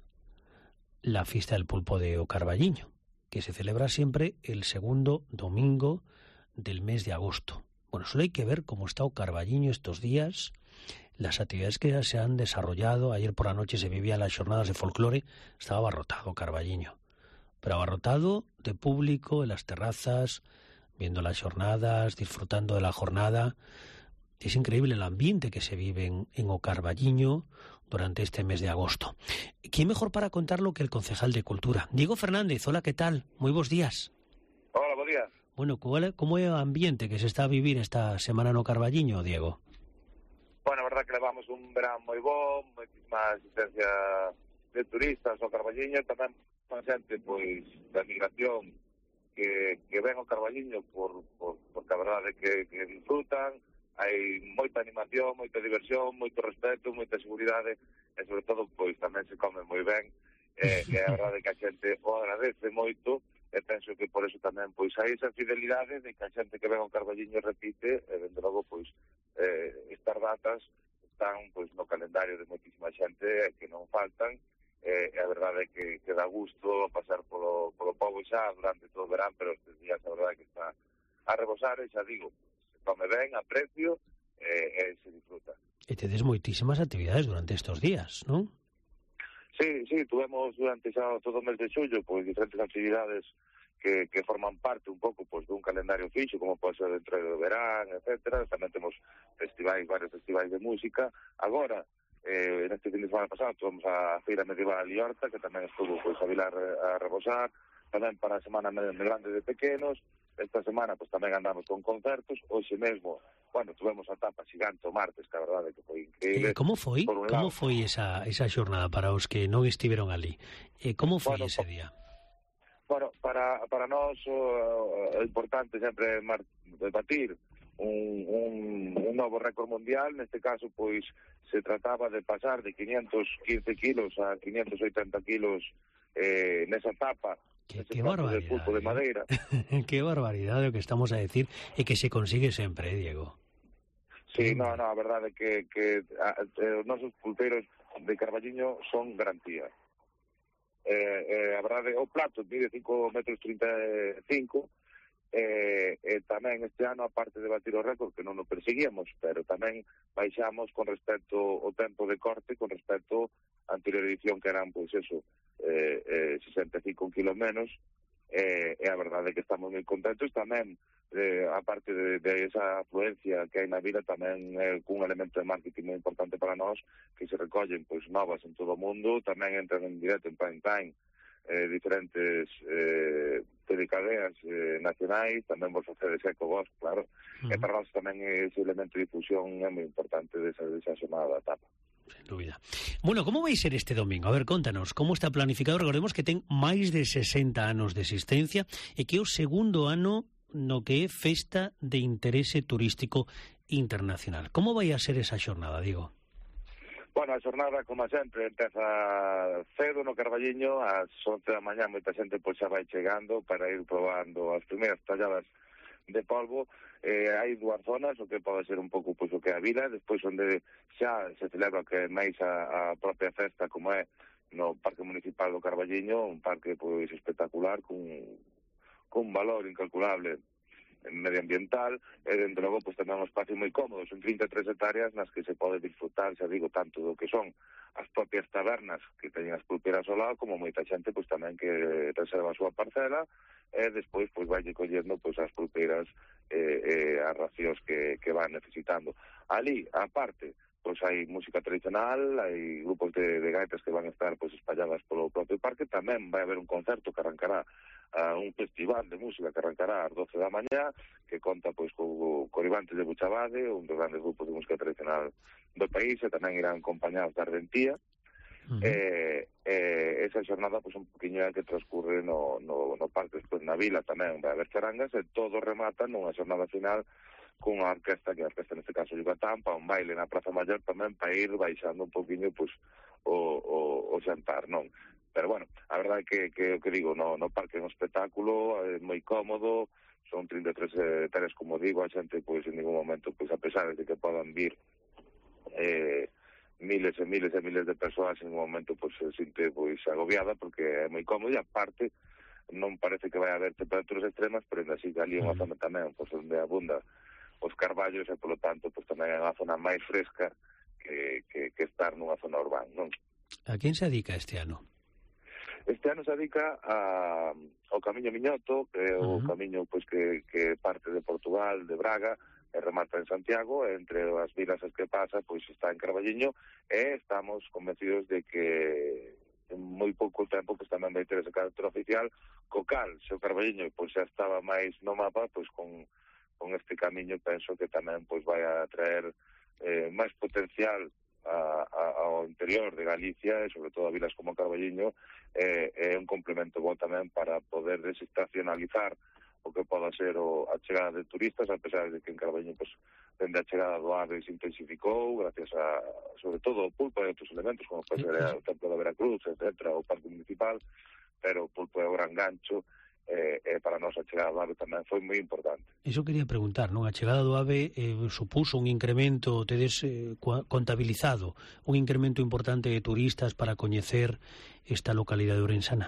[SPEAKER 3] la fiesta del pulpo de Ocarballiño, que se celebra siempre el segundo domingo del mes de agosto. Bueno, solo hay que ver cómo está Ocarballiño estos días, las actividades que se han desarrollado. Ayer por la noche se vivían las jornadas de folclore, estaba abarrotado Ocarballiño, pero abarrotado de público en las terrazas, viendo las jornadas, disfrutando de la jornada. Es increíble el ambiente que se vive en, en Ocarballiño durante este mes de agosto. ¿Quién mejor para contarlo que el concejal de Cultura? Diego Fernández, hola, ¿qué tal? Muy buenos días.
[SPEAKER 12] Hola, buenos días.
[SPEAKER 3] Bueno, ¿cómo é o ambiente que se está a vivir esta semana no Carballiño, Diego?
[SPEAKER 12] Bueno, a verdad que levamos un verán moi bo, moitísima asistencia de turistas ao Carballiño, tamén con xente, pois, da migración que, que ven ao Carballiño por, por, porque a verdade é que, que disfrutan. Hai moita animación, moita diversión, moito respeto, moita seguridade e, sobre todo, pois, tamén se come moi ben. E, e a verdade é que a xente o agradece moito e penso que por eso tamén, pois, hai esa fidelidade de que a xente que ven ao Carballiño repite e, dende logo, pois, eh, estas datas están, pois, no calendario de moitísima xente e que non faltan. E, e a verdade é que, que dá gusto pasar polo, polo pobo xa durante todo o verán, pero estes días a verdade é que está a rebosar e xa digo, come ben, a precio e, e se disfruta.
[SPEAKER 3] E tedes moitísimas actividades durante estes días, non?
[SPEAKER 12] Sí, sí, tuvemos durante xa todo o mes de xullo pois diferentes actividades que, que forman parte un pouco pois dun calendario fixo, como pode ser dentro do verán, etcétera. Tamén temos festivais, varios festivais de música. Agora, eh, neste fin de semana pasado, tuvemos a Feira Medieval de Horta, que tamén estuvo pois a Vilar a rebosar, tamén para a Semana de Grandes de Pequenos. Esta semana pues tamén andamos con concertos. Hoxe mesmo, bueno, tuvemos a tapa xigante o martes, que a verdade que foi increíble.
[SPEAKER 3] Eh, como foi? Como foi esa, esa xornada para os que non estiveron ali? Eh, como foi
[SPEAKER 12] bueno,
[SPEAKER 3] ese día?
[SPEAKER 12] Bueno, para, para nós o, é importante sempre debatir un, un, un novo récord mundial. Neste caso, pois, se trataba de pasar de quinientos quince kilos a quinientos oitenta kilos eh, nesa etapa.
[SPEAKER 3] Que, que barbaridade,
[SPEAKER 12] de de madeira.
[SPEAKER 3] Que barbaridade o que estamos a decir e que se consigue sempre, eh, Diego.
[SPEAKER 12] Sí, no, no, a verdade é que, que a, a, os nosos pulpeiros de Carballiño son garantía. Eh, eh, a verdade, o plato mide cinco metros trinta e cinco, e eh, eh, tamén este ano, aparte de batir o récord, que non o perseguíamos, pero tamén baixamos con respecto ao tempo de corte, con respecto anterior edición, que eran, pois, eso, eh, eh, sesenta e cinco kilos menos, e, e a verdade é que estamos moi contentos tamén. Eh, aparte de, de esa afluencia que hai na vila, tamén é eh, un elemento de marketing moi importante para nós, que se recollen pois novas en todo o mundo, tamén entran en directo en prime time eh, diferentes eh, telecadeas eh, nacionais, tamén vos facedes eco vos, claro, uh-huh. E para nós tamén ese elemento de difusión é moi importante desa, desa xornada da etapa.
[SPEAKER 3] Sin dúbida. Bueno, como vai ser este domingo? A ver, contanos, como está planificado? Recordemos que ten máis de sesenta anos de existencia e que é o segundo ano no que é Festa de Interese Turístico Internacional. Como vai a ser esa xornada, Diego?
[SPEAKER 12] Bueno, a xornada, como sempre, empeza cedo no Carballiño, ás once da mañá moita xente pois xa vai chegando para ir probando as primeiras talladas de polvo. Eh, hai dúas zonas, o que pode ser un pouco pois o que é a vila, despois onde xa se celebra que máis a, a propia festa, como é no Parque Municipal do Carballiño, un parque pois espectacular, con con valor incalculable medioambiental, e dentro logo pois tamén un espacio moi cómodo, son trinta e tres hectáreas nas que se pode disfrutar, xa digo, tanto do que son as propias tabernas que teñen as pulperas ao lado, como moita xente pois tamén que reserva a súa parcela, e despois pois vai collendo pois as pulperas e eh, eh, as racións que, que van necesitando. Ali, aparte, pois hai música tradicional, hai grupos de, de gaitas que van a estar pois espalladas polo propio parque, tamén vai haber un concerto que arrancará a un festival de música que arrancará ás doce da mañá, que conta pois co Coribantes de Buchabade, un dos grandes grupos de música tradicional do país, e tamén irán acompañados da Ardentía. Uh-huh. E, e esa xornada pois un poquinho que transcurre no, no, no parque, despois na vila tamén vai haber charangas, e todo remata nunha xornada final cunha orquesta, que a orquesta neste caso Yucatán, para un baile na Praza Maior tamén, para ir baixando un poquinho pois o, o, o xantar, non? Pero bueno, a verdade é que, que, que digo, no, no parque é un espectáculo, é moi cómodo, son trinta e tres hectáreas, como digo, a xente, pois, en ningún momento, pois, a pesar de que podan vir eh, miles e miles e miles de persoas, en ningún momento, pois, se sinte, pois, agobiada, porque é moi cómodo, e aparte, non parece que vai haber temperaturas extremas, pero ainda así, ali é unha zona tamén, pois, onde abunda os carballos, e, polo tanto, pois, tamén é unha zona máis fresca que, que, que estar nunha zona urbana, non?
[SPEAKER 3] A quen se dedica este ano?
[SPEAKER 12] Este ano se dedica a, ao Camiño Miñoto, que é o uh-huh. camiño pois que, que parte de Portugal, de Braga, e remata en Santiago, e entre as vilas as que pasa, pois está en Carballiño, e estamos convencidos de que en moi pouco tempo pois tamén vai ter ese carácter oficial, co cal, se o Carballiño pois xa estaba máis no mapa, pois con, con este camiño penso que tamén pois vai a traer eh, máis potencial A, a, ao interior de Galicia, e sobre todo a vilas como Carballiño, é eh, eh, un complemento bo tamén para poder desestacionalizar o que poda ser o, a chegada de turistas, a pesar de que en Carballiño pues, dende a chegada do ave se intensificou gracias a, sobre todo, o pulpo e outros elementos, como pode ser o Templo da Veracruz, etcétera, o Parque Municipal, pero o pulpo é o gran gancho. Eh, eh, para nós a chegada do ave tamén foi moi importante.
[SPEAKER 3] Iso quería preguntar, non? A chegada do ave eh, supuso un incremento, tedes eh, contabilizado, un incremento importante de turistas para coñecer esta localidade ourensana?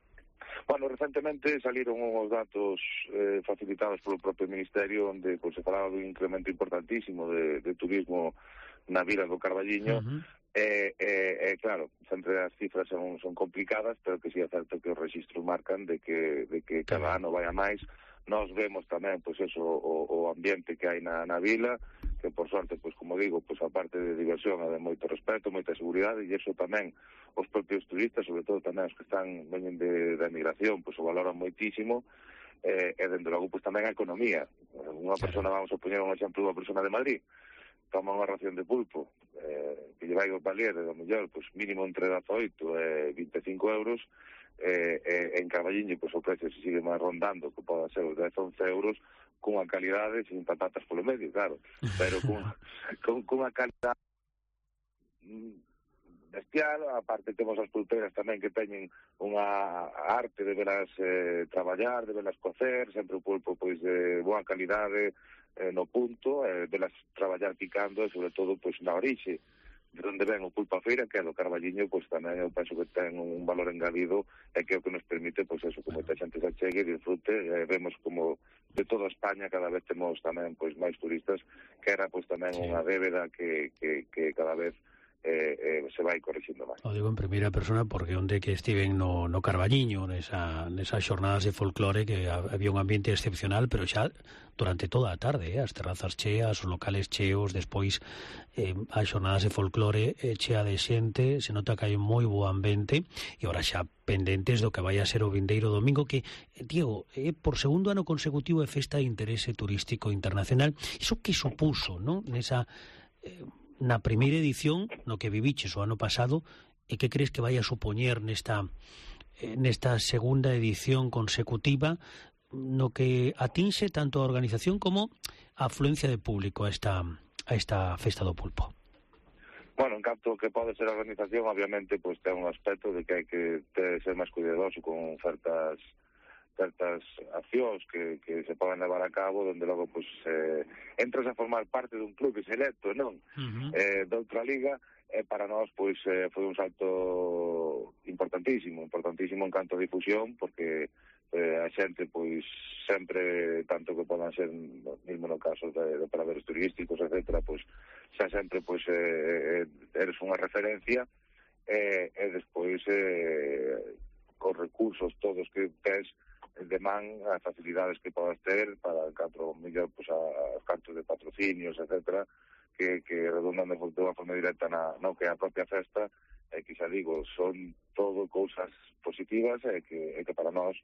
[SPEAKER 12] Bueno, recentemente saliron uns datos eh, facilitados polo propio Ministerio, onde pues, se falaba dun incremento importantísimo de, de turismo na vila do Carballiño. Uh-huh. E, e, e claro, sempre as cifras son, son complicadas, pero que si é certo que os registros marcan de que, de que cada ano vai a máis. Nós vemos tamén, pois eso, o, o ambiente que hai na, na vila, que por sorte, pois como digo, pois a parte de diversión é de moito respeto, moita seguridade, e iso tamén os propios turistas, sobre todo tamén os que están veñen de, de emigración, pois o valoran moitísimo, e, e dentro logo, pois tamén a economía. Unha persona, vamos a poñer un exemplo, unha persona de Madrid, toma unha ración de pulpo, eh, que lle vai o palier, do mellor, pois mínimo entre dezaoito e vinte e cinco euros, eh, eh, en Carballiño, pois o precio se sigue máis rondando, que pode ser os dez a once euros, cunha calidade sin patatas polo medio, claro, pero cunha, con, cunha calidade bestial. Aparte temos as pulperas tamén que teñen unha arte de velas eh, traballar, de velas cocer, sempre o pulpo pois de boa calidade, eh, no punto, eh, velas traballar picando, e sobre todo pois na orixe de onde ven o pulpo a feira, que é do Carballiño, pois tamén eu penso que ten un valor engadido, e que é o que nos permite, pois eso, como moita xente se achegue e disfrute. Eh, vemos como de toda España cada vez temos tamén pois máis turistas, que era pois tamén sí. unha débeda que, que, que cada vez eh, eh, se vai corrixindo máis.
[SPEAKER 3] O digo en primeira persona porque onde que estiven no, no Carballiño, nesa, nesas xornadas de folclore, que había un ambiente excepcional, pero xa durante toda a tarde, eh, as terrazas cheas, os locales cheos, despois eh, as xornadas de folclore eh, chea de xente, se nota que hai un moi bo ambiente, e ora xa pendentes do que vai a ser o vindeiro domingo, que, eh, Diego, eh, por segundo ano consecutivo é festa de interese turístico internacional. Iso que supuso, non? Nesa... Eh, na primeira edición, no que viviches o ano pasado, e que crees que vai a supoñer nesta eh, nesta segunda edición consecutiva, no que atinxe tanto a organización como a afluencia de público a esta, a esta Festa do Pulpo?
[SPEAKER 12] Bueno, en canto que pode ser a organización, obviamente, pues ten un aspecto de que hai que ter, ser máis cuidadoso con certas certas accións que, que se poden levar a cabo, donde logo pues, eh, entras a formar parte dun clube selecto, non? Uh-huh. Eh, de outra liga, eh, para nós pues, eh, foi un salto importantísimo, importantísimo en canto a difusión, porque eh, a xente, pois, sempre, tanto que podan ser, mesmo no caso de, de paraderos turísticos, etcétera, pois, xa sempre, pois, eh, eres unha referencia, eh, e despois, eh, cos recursos todos que tes, de man, as facilidades que podas ter para catro millón, pues, a, a cantos de patrocinios, etcétera, que, que redundan de unha forma directa na, no que a propia festa, e eh, que xa digo, son todo cousas positivas, e eh, que, eh, que para nós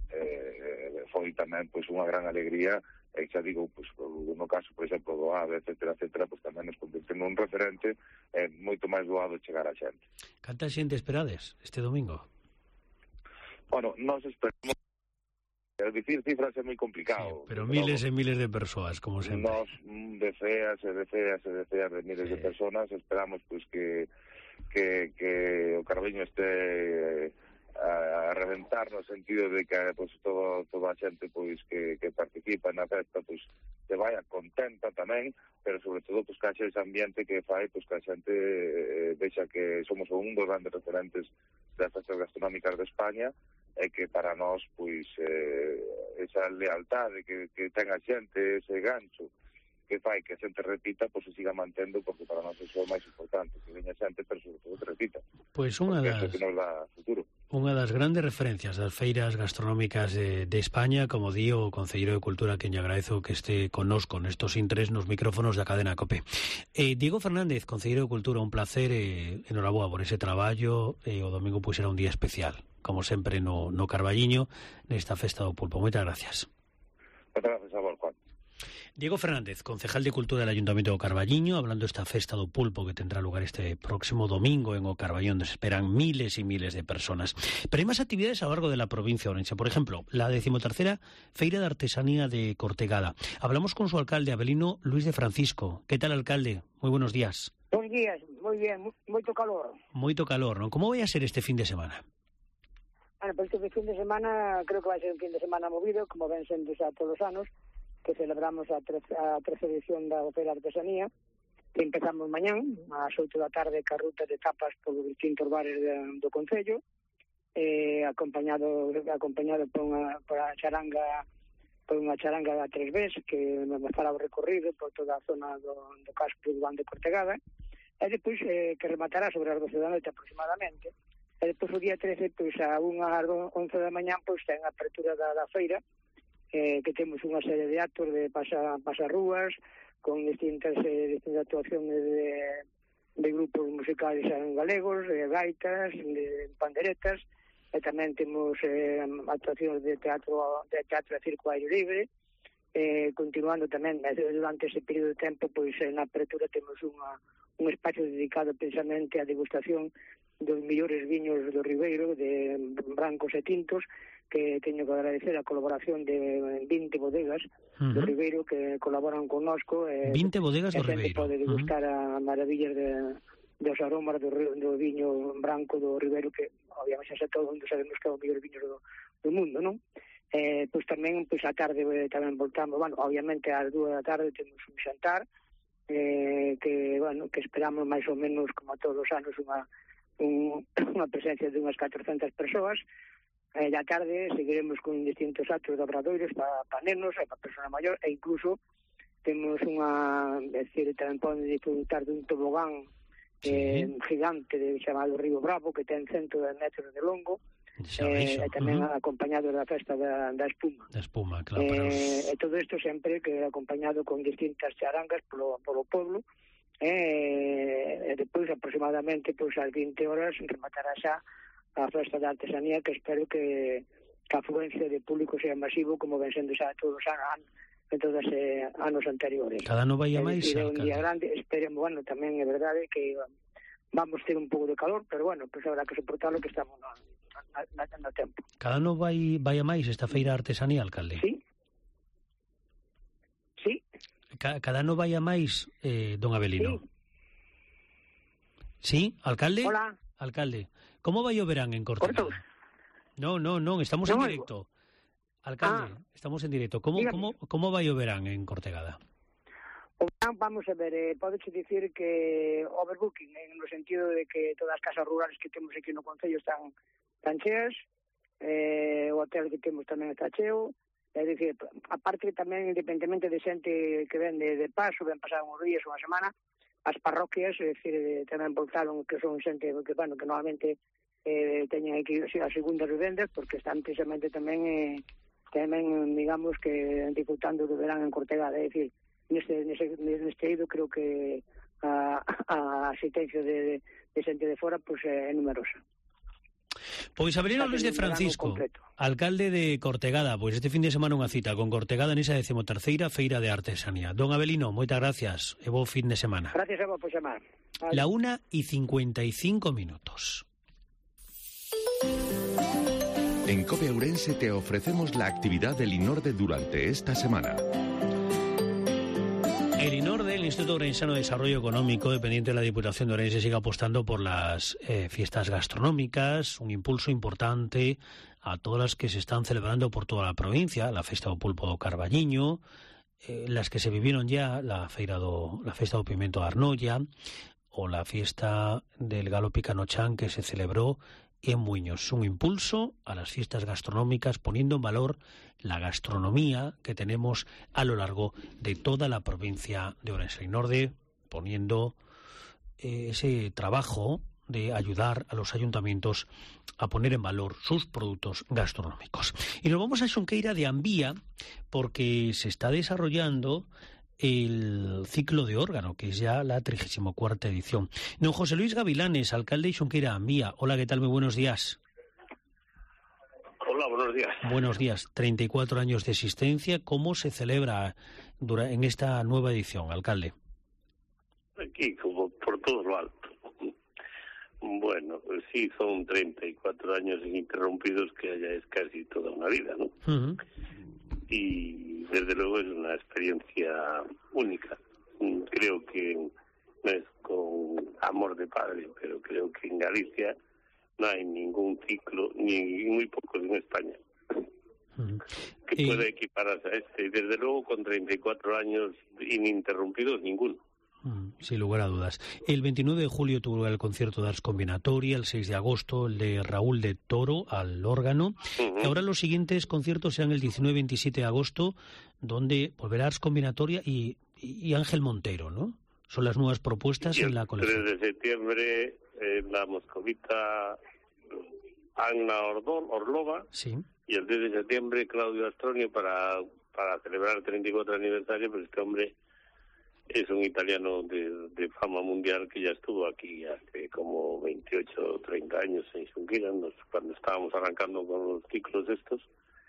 [SPEAKER 12] eh, foi tamén pues, unha gran alegría, e eh, xa digo, pues, no caso, por exemplo, do AVE, etcétera, etcétera, pues tamén nos convirten nun referente eh, moito máis doado chegar a xente.
[SPEAKER 3] Canta xente esperades este domingo?
[SPEAKER 12] Bueno, nós esperamos. É dicir cifras é moi complicado.
[SPEAKER 3] Sí, pero miles e miles de persoas, como sempre.
[SPEAKER 12] Nos deseas e deseas e deseas de miles sí. de personas. Esperamos pues, que, que, que o Carballiño este a, a reventar no sentido de que pues, todo, toda a xente pues, que, que participa na festa pues, se vaya contenta tamén, pero sobre todo pues, que haxe ese ambiente que fai pues, que a xente eh, vexa que somos un dos grandes referentes das festas gastronómicas de España, e que para nós, pois, eh, esa lealtade que, que ten a xente, ese gancho que fai que a xente repita, pois se siga mantendo, porque para nós iso é o máis importante, que veña xente, pero sobre todo que repita.
[SPEAKER 3] Pois unha das,
[SPEAKER 12] que nos dá futuro.
[SPEAKER 3] Unha das grandes referencias das feiras gastronómicas de, de España, como di o Concelleiro de Cultura, que lle agradezo que este connosco nestos intres nos micrófonos da cadena COPE. Eh, Diego Fernández, Concelleiro de Cultura, un placer, e eh, enhoraboa por ese traballo, e eh, o domingo pois será un día especial, como sempre no, no Carballiño, nesta Festa do Pulpo. Moitas gracias.
[SPEAKER 12] Moitas gracias a vos, Juan.
[SPEAKER 3] Diego Fernández, concejal de Cultura del Ayuntamiento do Carballiño, hablando esta Festa do Pulpo que tendrá lugar este próximo domingo en o Carballiño, donde se esperan miles y miles de personas. Pero hay más actividades a lo largo de la provincia de Ourense. Por ejemplo, la decimotercera Feira de Artesanía de Cortegada. Hablamos con su alcalde, Abelino Luis de Francisco. ¿Qué tal, alcalde? Muy buenos días.
[SPEAKER 13] Buenos días, muy bien, moito calor.
[SPEAKER 3] Moito calor, ¿no? ¿Cómo vai a ser este fin de semana?
[SPEAKER 13] Bueno, pues este fin de semana creo que vai ser un fin de semana movido, como ven sendo xa todos os anos, que celebramos a terceira edición da Feira de Artesanía, que empezamos mañán, ás oito da tarde, ca ruta de tapas por distintos bares de, do Concello, eh, acompañado acompañado por unha, por a charanga por unha charanga da tres veces, que me fará o recorrido por toda a zona do, do casco urbano de Cortegada, e depois eh, que rematará sobre as doce da noite aproximadamente, e depois o día trece, pois a unha ás once da mañán, pois ten a apertura da, da feira, Eh, que temos unha serie de actos de pasa, pasarrúas con distintas, eh, distintas actuaciones de, de grupos musicales galegos, de gaitas, de panderetas, e tamén temos eh, actuacións de teatro de teatro de circo aire libre, eh, continuando tamén durante ese período de tempo, pois na apertura temos unha, un espacio dedicado precisamente á degustación dos mellores viños do Ribeiro, de brancos e tintos, que teño que agradecer a colaboración de vinte bodegas uh-huh. do Ribeiro que colaboran connosco.
[SPEAKER 3] Eh, vinte bodegas do Ribeiro.
[SPEAKER 13] Pode degustar uh-huh. a maravillas de, dos aromas do, do viño branco do Ribeiro, que obviamente xa todo mundo sabemos que é o mellor viño do, do mundo, non? Eh, pois tamén, pois a tarde eh, tamén voltamos, bueno, obviamente ás dúas da tarde temos un xantar, eh, que, bueno, que esperamos máis ou menos, como a todos os anos, unha, un, unha presencia de unhas catrocentas persoas. E da tarde seguiremos con distintos actos de obradoiros para, para nenos e para persona maior, e incluso temos unha, decir, tamén poden disfrutar dun tobogán sí. eh, gigante de, chamado Río Bravo, que ten cento de metros de longo, eh, e tamén uh -huh. acompañado da festa da, da espuma.
[SPEAKER 3] Da espuma, claro.
[SPEAKER 13] Eh,
[SPEAKER 3] pero...
[SPEAKER 13] E todo isto sempre que acompañado con distintas charangas polo, polo pueblo, eh, e depois aproximadamente pois, ás vinte horas rematará xa a festa da artesanía, que espero que, que a afluencia de público sea masivo, como ven sendo xa todos os anos, en todos os eh, anos anteriores.
[SPEAKER 3] Cada ano vai a máis,
[SPEAKER 13] é un día grande, esperemos, bueno, tamén é verdade que vamos ter un pouco de calor, pero bueno, pois pues habrá que soportarlo, que estamos no, no, no tempo.
[SPEAKER 3] Cada ano vai, vai a máis esta feira artesanía, alcalde?
[SPEAKER 13] Sí. Sí.
[SPEAKER 3] Ca, cada ano vai a máis, eh, don Avelino? Sí. Sí, alcalde?
[SPEAKER 13] Hola.
[SPEAKER 3] Alcalde, como vai o verán en Cortegada? No, no, non, estamos no, en directo. Alcalde, ah, estamos en directo. Como, como, como vai o verán en Cortegada?
[SPEAKER 13] O verán, vamos a ver, eh, podeche dicir que overbooking, en no sentido de que todas as casas rurales que temos aquí no Concello están, están cheas, eh, o hotel que temos tamén está cheo, é dicir, aparte tamén, independentemente de xente que ven de, de paso, ven pasar uns días, unha semana, as parroquias, é dicir, tamén voltaron, que son xente que, bueno, que normalmente eh, teñen aquí as segundas vivendas, porque están precisamente tamén, eh, tamén, digamos, que disfrutando do verán en Cortegada, é dicir, neste, neste, neste ido creo que a, a asistencia de, de xente de fora pues, é numerosa.
[SPEAKER 3] Pois Avelino Luis de Francisco, alcalde de Cortegada, pois este fin de semana unha cita con Cortegada nesa decimoterceira Feira de Artesanía. Don Avelino, moitas gracias e bo fin de semana.
[SPEAKER 13] Gracias a vos por chamar. Vale.
[SPEAKER 3] La una y cincuenta y cinco minutos.
[SPEAKER 14] En COPE Ourense te ofrecemos la actividad del INORDE durante esta semana.
[SPEAKER 3] El INORDE, el Instituto Orensano de Desarrollo Económico, dependiente de la Diputación de Orense, sigue apostando por las eh, fiestas gastronómicas, un impulso importante a todas las que se están celebrando por toda la provincia, la Festa do Pulpo do Carballiño, eh, las que se vivieron ya, la feira do, la Festa do Pimento de Arnoia, o la fiesta del Galo Picanochan que se celebró en Muiños. Un impulso a las fiestas gastronómicas, poniendo en valor la gastronomía que tenemos a lo largo de toda la provincia de Ourense y Norde, poniendo eh, ese trabajo de ayudar a los ayuntamientos a poner en valor sus productos gastronómicos. Y nos vamos a Xunqueira de Ambía, porque se está desarrollando el ciclo de órgano, que es ya la trigésima cuarta edición. Don José Luis Gavilanes, alcalde de Xunqueira de Ambía. Hola, ¿qué tal? Muy buenos días.
[SPEAKER 15] Hola, buenos días.
[SPEAKER 3] Buenos días. treinta y cuatro años de existencia. ¿Cómo se celebra en esta nueva edición, alcalde?
[SPEAKER 15] Aquí, como por todo lo alto. Bueno, sí, son treinta y cuatro años ininterrumpidos, que ya es casi toda una vida, ¿no? Uh-huh. Y desde luego es una experiencia única. Creo que no es con amor de padre, pero creo que en Galicia no hay ningún ciclo, ni muy pocos en España, uh-huh. que pueda y... equipararse a este. Y desde luego con treinta y cuatro años ininterrumpidos, ninguno.
[SPEAKER 3] Sin lugar a dudas. El veintinueve de julio tuvo el concierto de Ars Combinatoria, el seis de agosto el de Raúl de Toro al órgano. Uh-huh. Y ahora los siguientes conciertos serán el diecinueve y veintisiete de agosto, donde volverá Ars Combinatoria y, y Ángel Montero, ¿no? Son las nuevas propuestas en la colección.
[SPEAKER 15] El tres de septiembre eh, la moscovita Anna Ordón, Orlova.
[SPEAKER 3] Sí.
[SPEAKER 15] Y el diez de septiembre Claudio Astronio para, para celebrar el treinta y cuatro aniversario, pues este hombre es un italiano de, de fama mundial que ya estuvo aquí hace como veintiocho o treinta años en Xunqueira, cuando estábamos arrancando con los ciclos estos.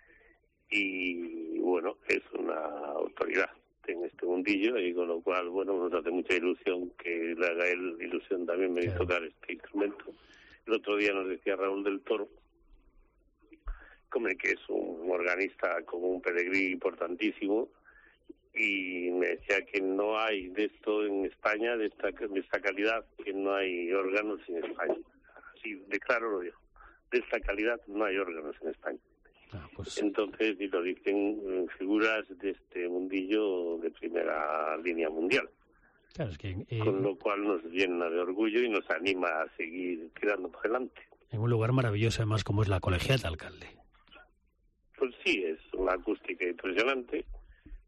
[SPEAKER 15] Y bueno, es una autoridad en este mundillo, y con lo cual, bueno, nos hace mucha ilusión que le haga él ilusión también venir a tocar este instrumento. El otro día nos decía Raúl del Toro, como que es un organista con un pedigrí importantísimo, y me decía que no hay de esto en España, de esta, de esta calidad, que no hay órganos en España. Así de claro lo digo. De esta calidad no hay órganos en España.
[SPEAKER 3] Ah, pues...
[SPEAKER 15] Entonces, y lo dicen figuras de este mundillo de primera línea mundial.
[SPEAKER 3] Claro, es que, eh...
[SPEAKER 15] Con lo cual nos llena de orgullo y nos anima a seguir tirando por delante.
[SPEAKER 3] En un lugar maravilloso, además, como es la colegiata, alcalde.
[SPEAKER 15] Pues sí, es una acústica impresionante.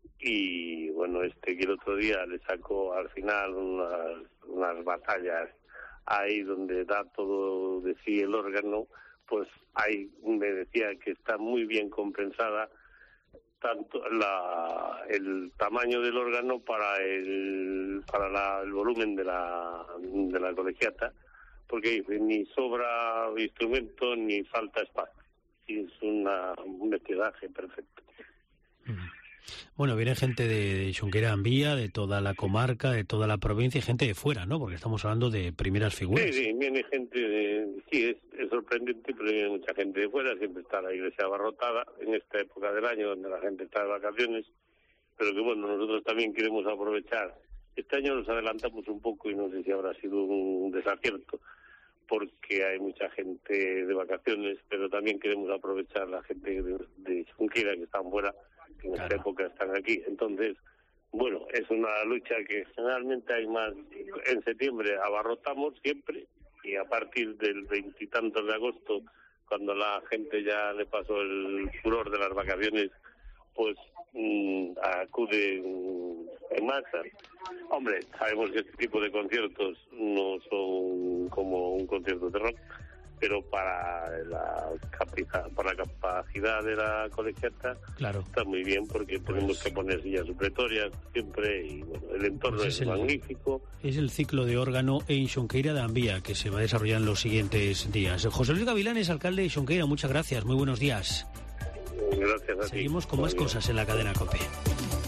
[SPEAKER 15] Y bueno, este que el otro día le sacó al final unas, unas batallas ahí donde da todo de sí el órgano, pues ahí me decía que está muy bien compensada tanto la, el tamaño del órgano para el para la, el volumen de la de la colegiata, porque ni sobra instrumento ni falta espacio. Y es una, un mestizaje perfecto.
[SPEAKER 3] Bueno, viene gente de Xunqueira Ambía, de toda la comarca, de toda la provincia, y gente de fuera, ¿no? Porque estamos hablando de primeras figuras.
[SPEAKER 15] Sí, sí, viene gente de... Sí, es, es sorprendente, pero viene mucha gente de fuera, siempre está la iglesia abarrotada en esta época del año, donde la gente está de vacaciones, pero que bueno, nosotros también queremos aprovechar. Este año nos adelantamos un poco y no sé si habrá sido un desacierto, porque hay mucha gente de vacaciones, pero también queremos aprovechar la gente de, de Xunqueira que están fuera, que en esta época están aquí. Entonces, bueno, es una lucha que generalmente hay más. En septiembre abarrotamos siempre, y a partir del veintitantos de agosto, cuando la gente ya le pasó el furor de las vacaciones, pues mmm, acude en masa. Hombre, sabemos que este tipo de conciertos no son como un concierto de rock, pero para la capacidad, para la capacidad de la colegiata,
[SPEAKER 3] claro,
[SPEAKER 15] está muy bien, porque pues, tenemos que poner sillas supletorias siempre, y bueno, el entorno pues es, es el, magnífico.
[SPEAKER 3] Es el ciclo de órgano en Xunqueira de Ambía, que se va a desarrollar en los siguientes días. José Luis Gavilanes, alcalde de Xunqueira, muchas gracias, muy buenos días.
[SPEAKER 15] Gracias a ti.
[SPEAKER 3] Seguimos con muy más bien. Cosas en la cadena COPE.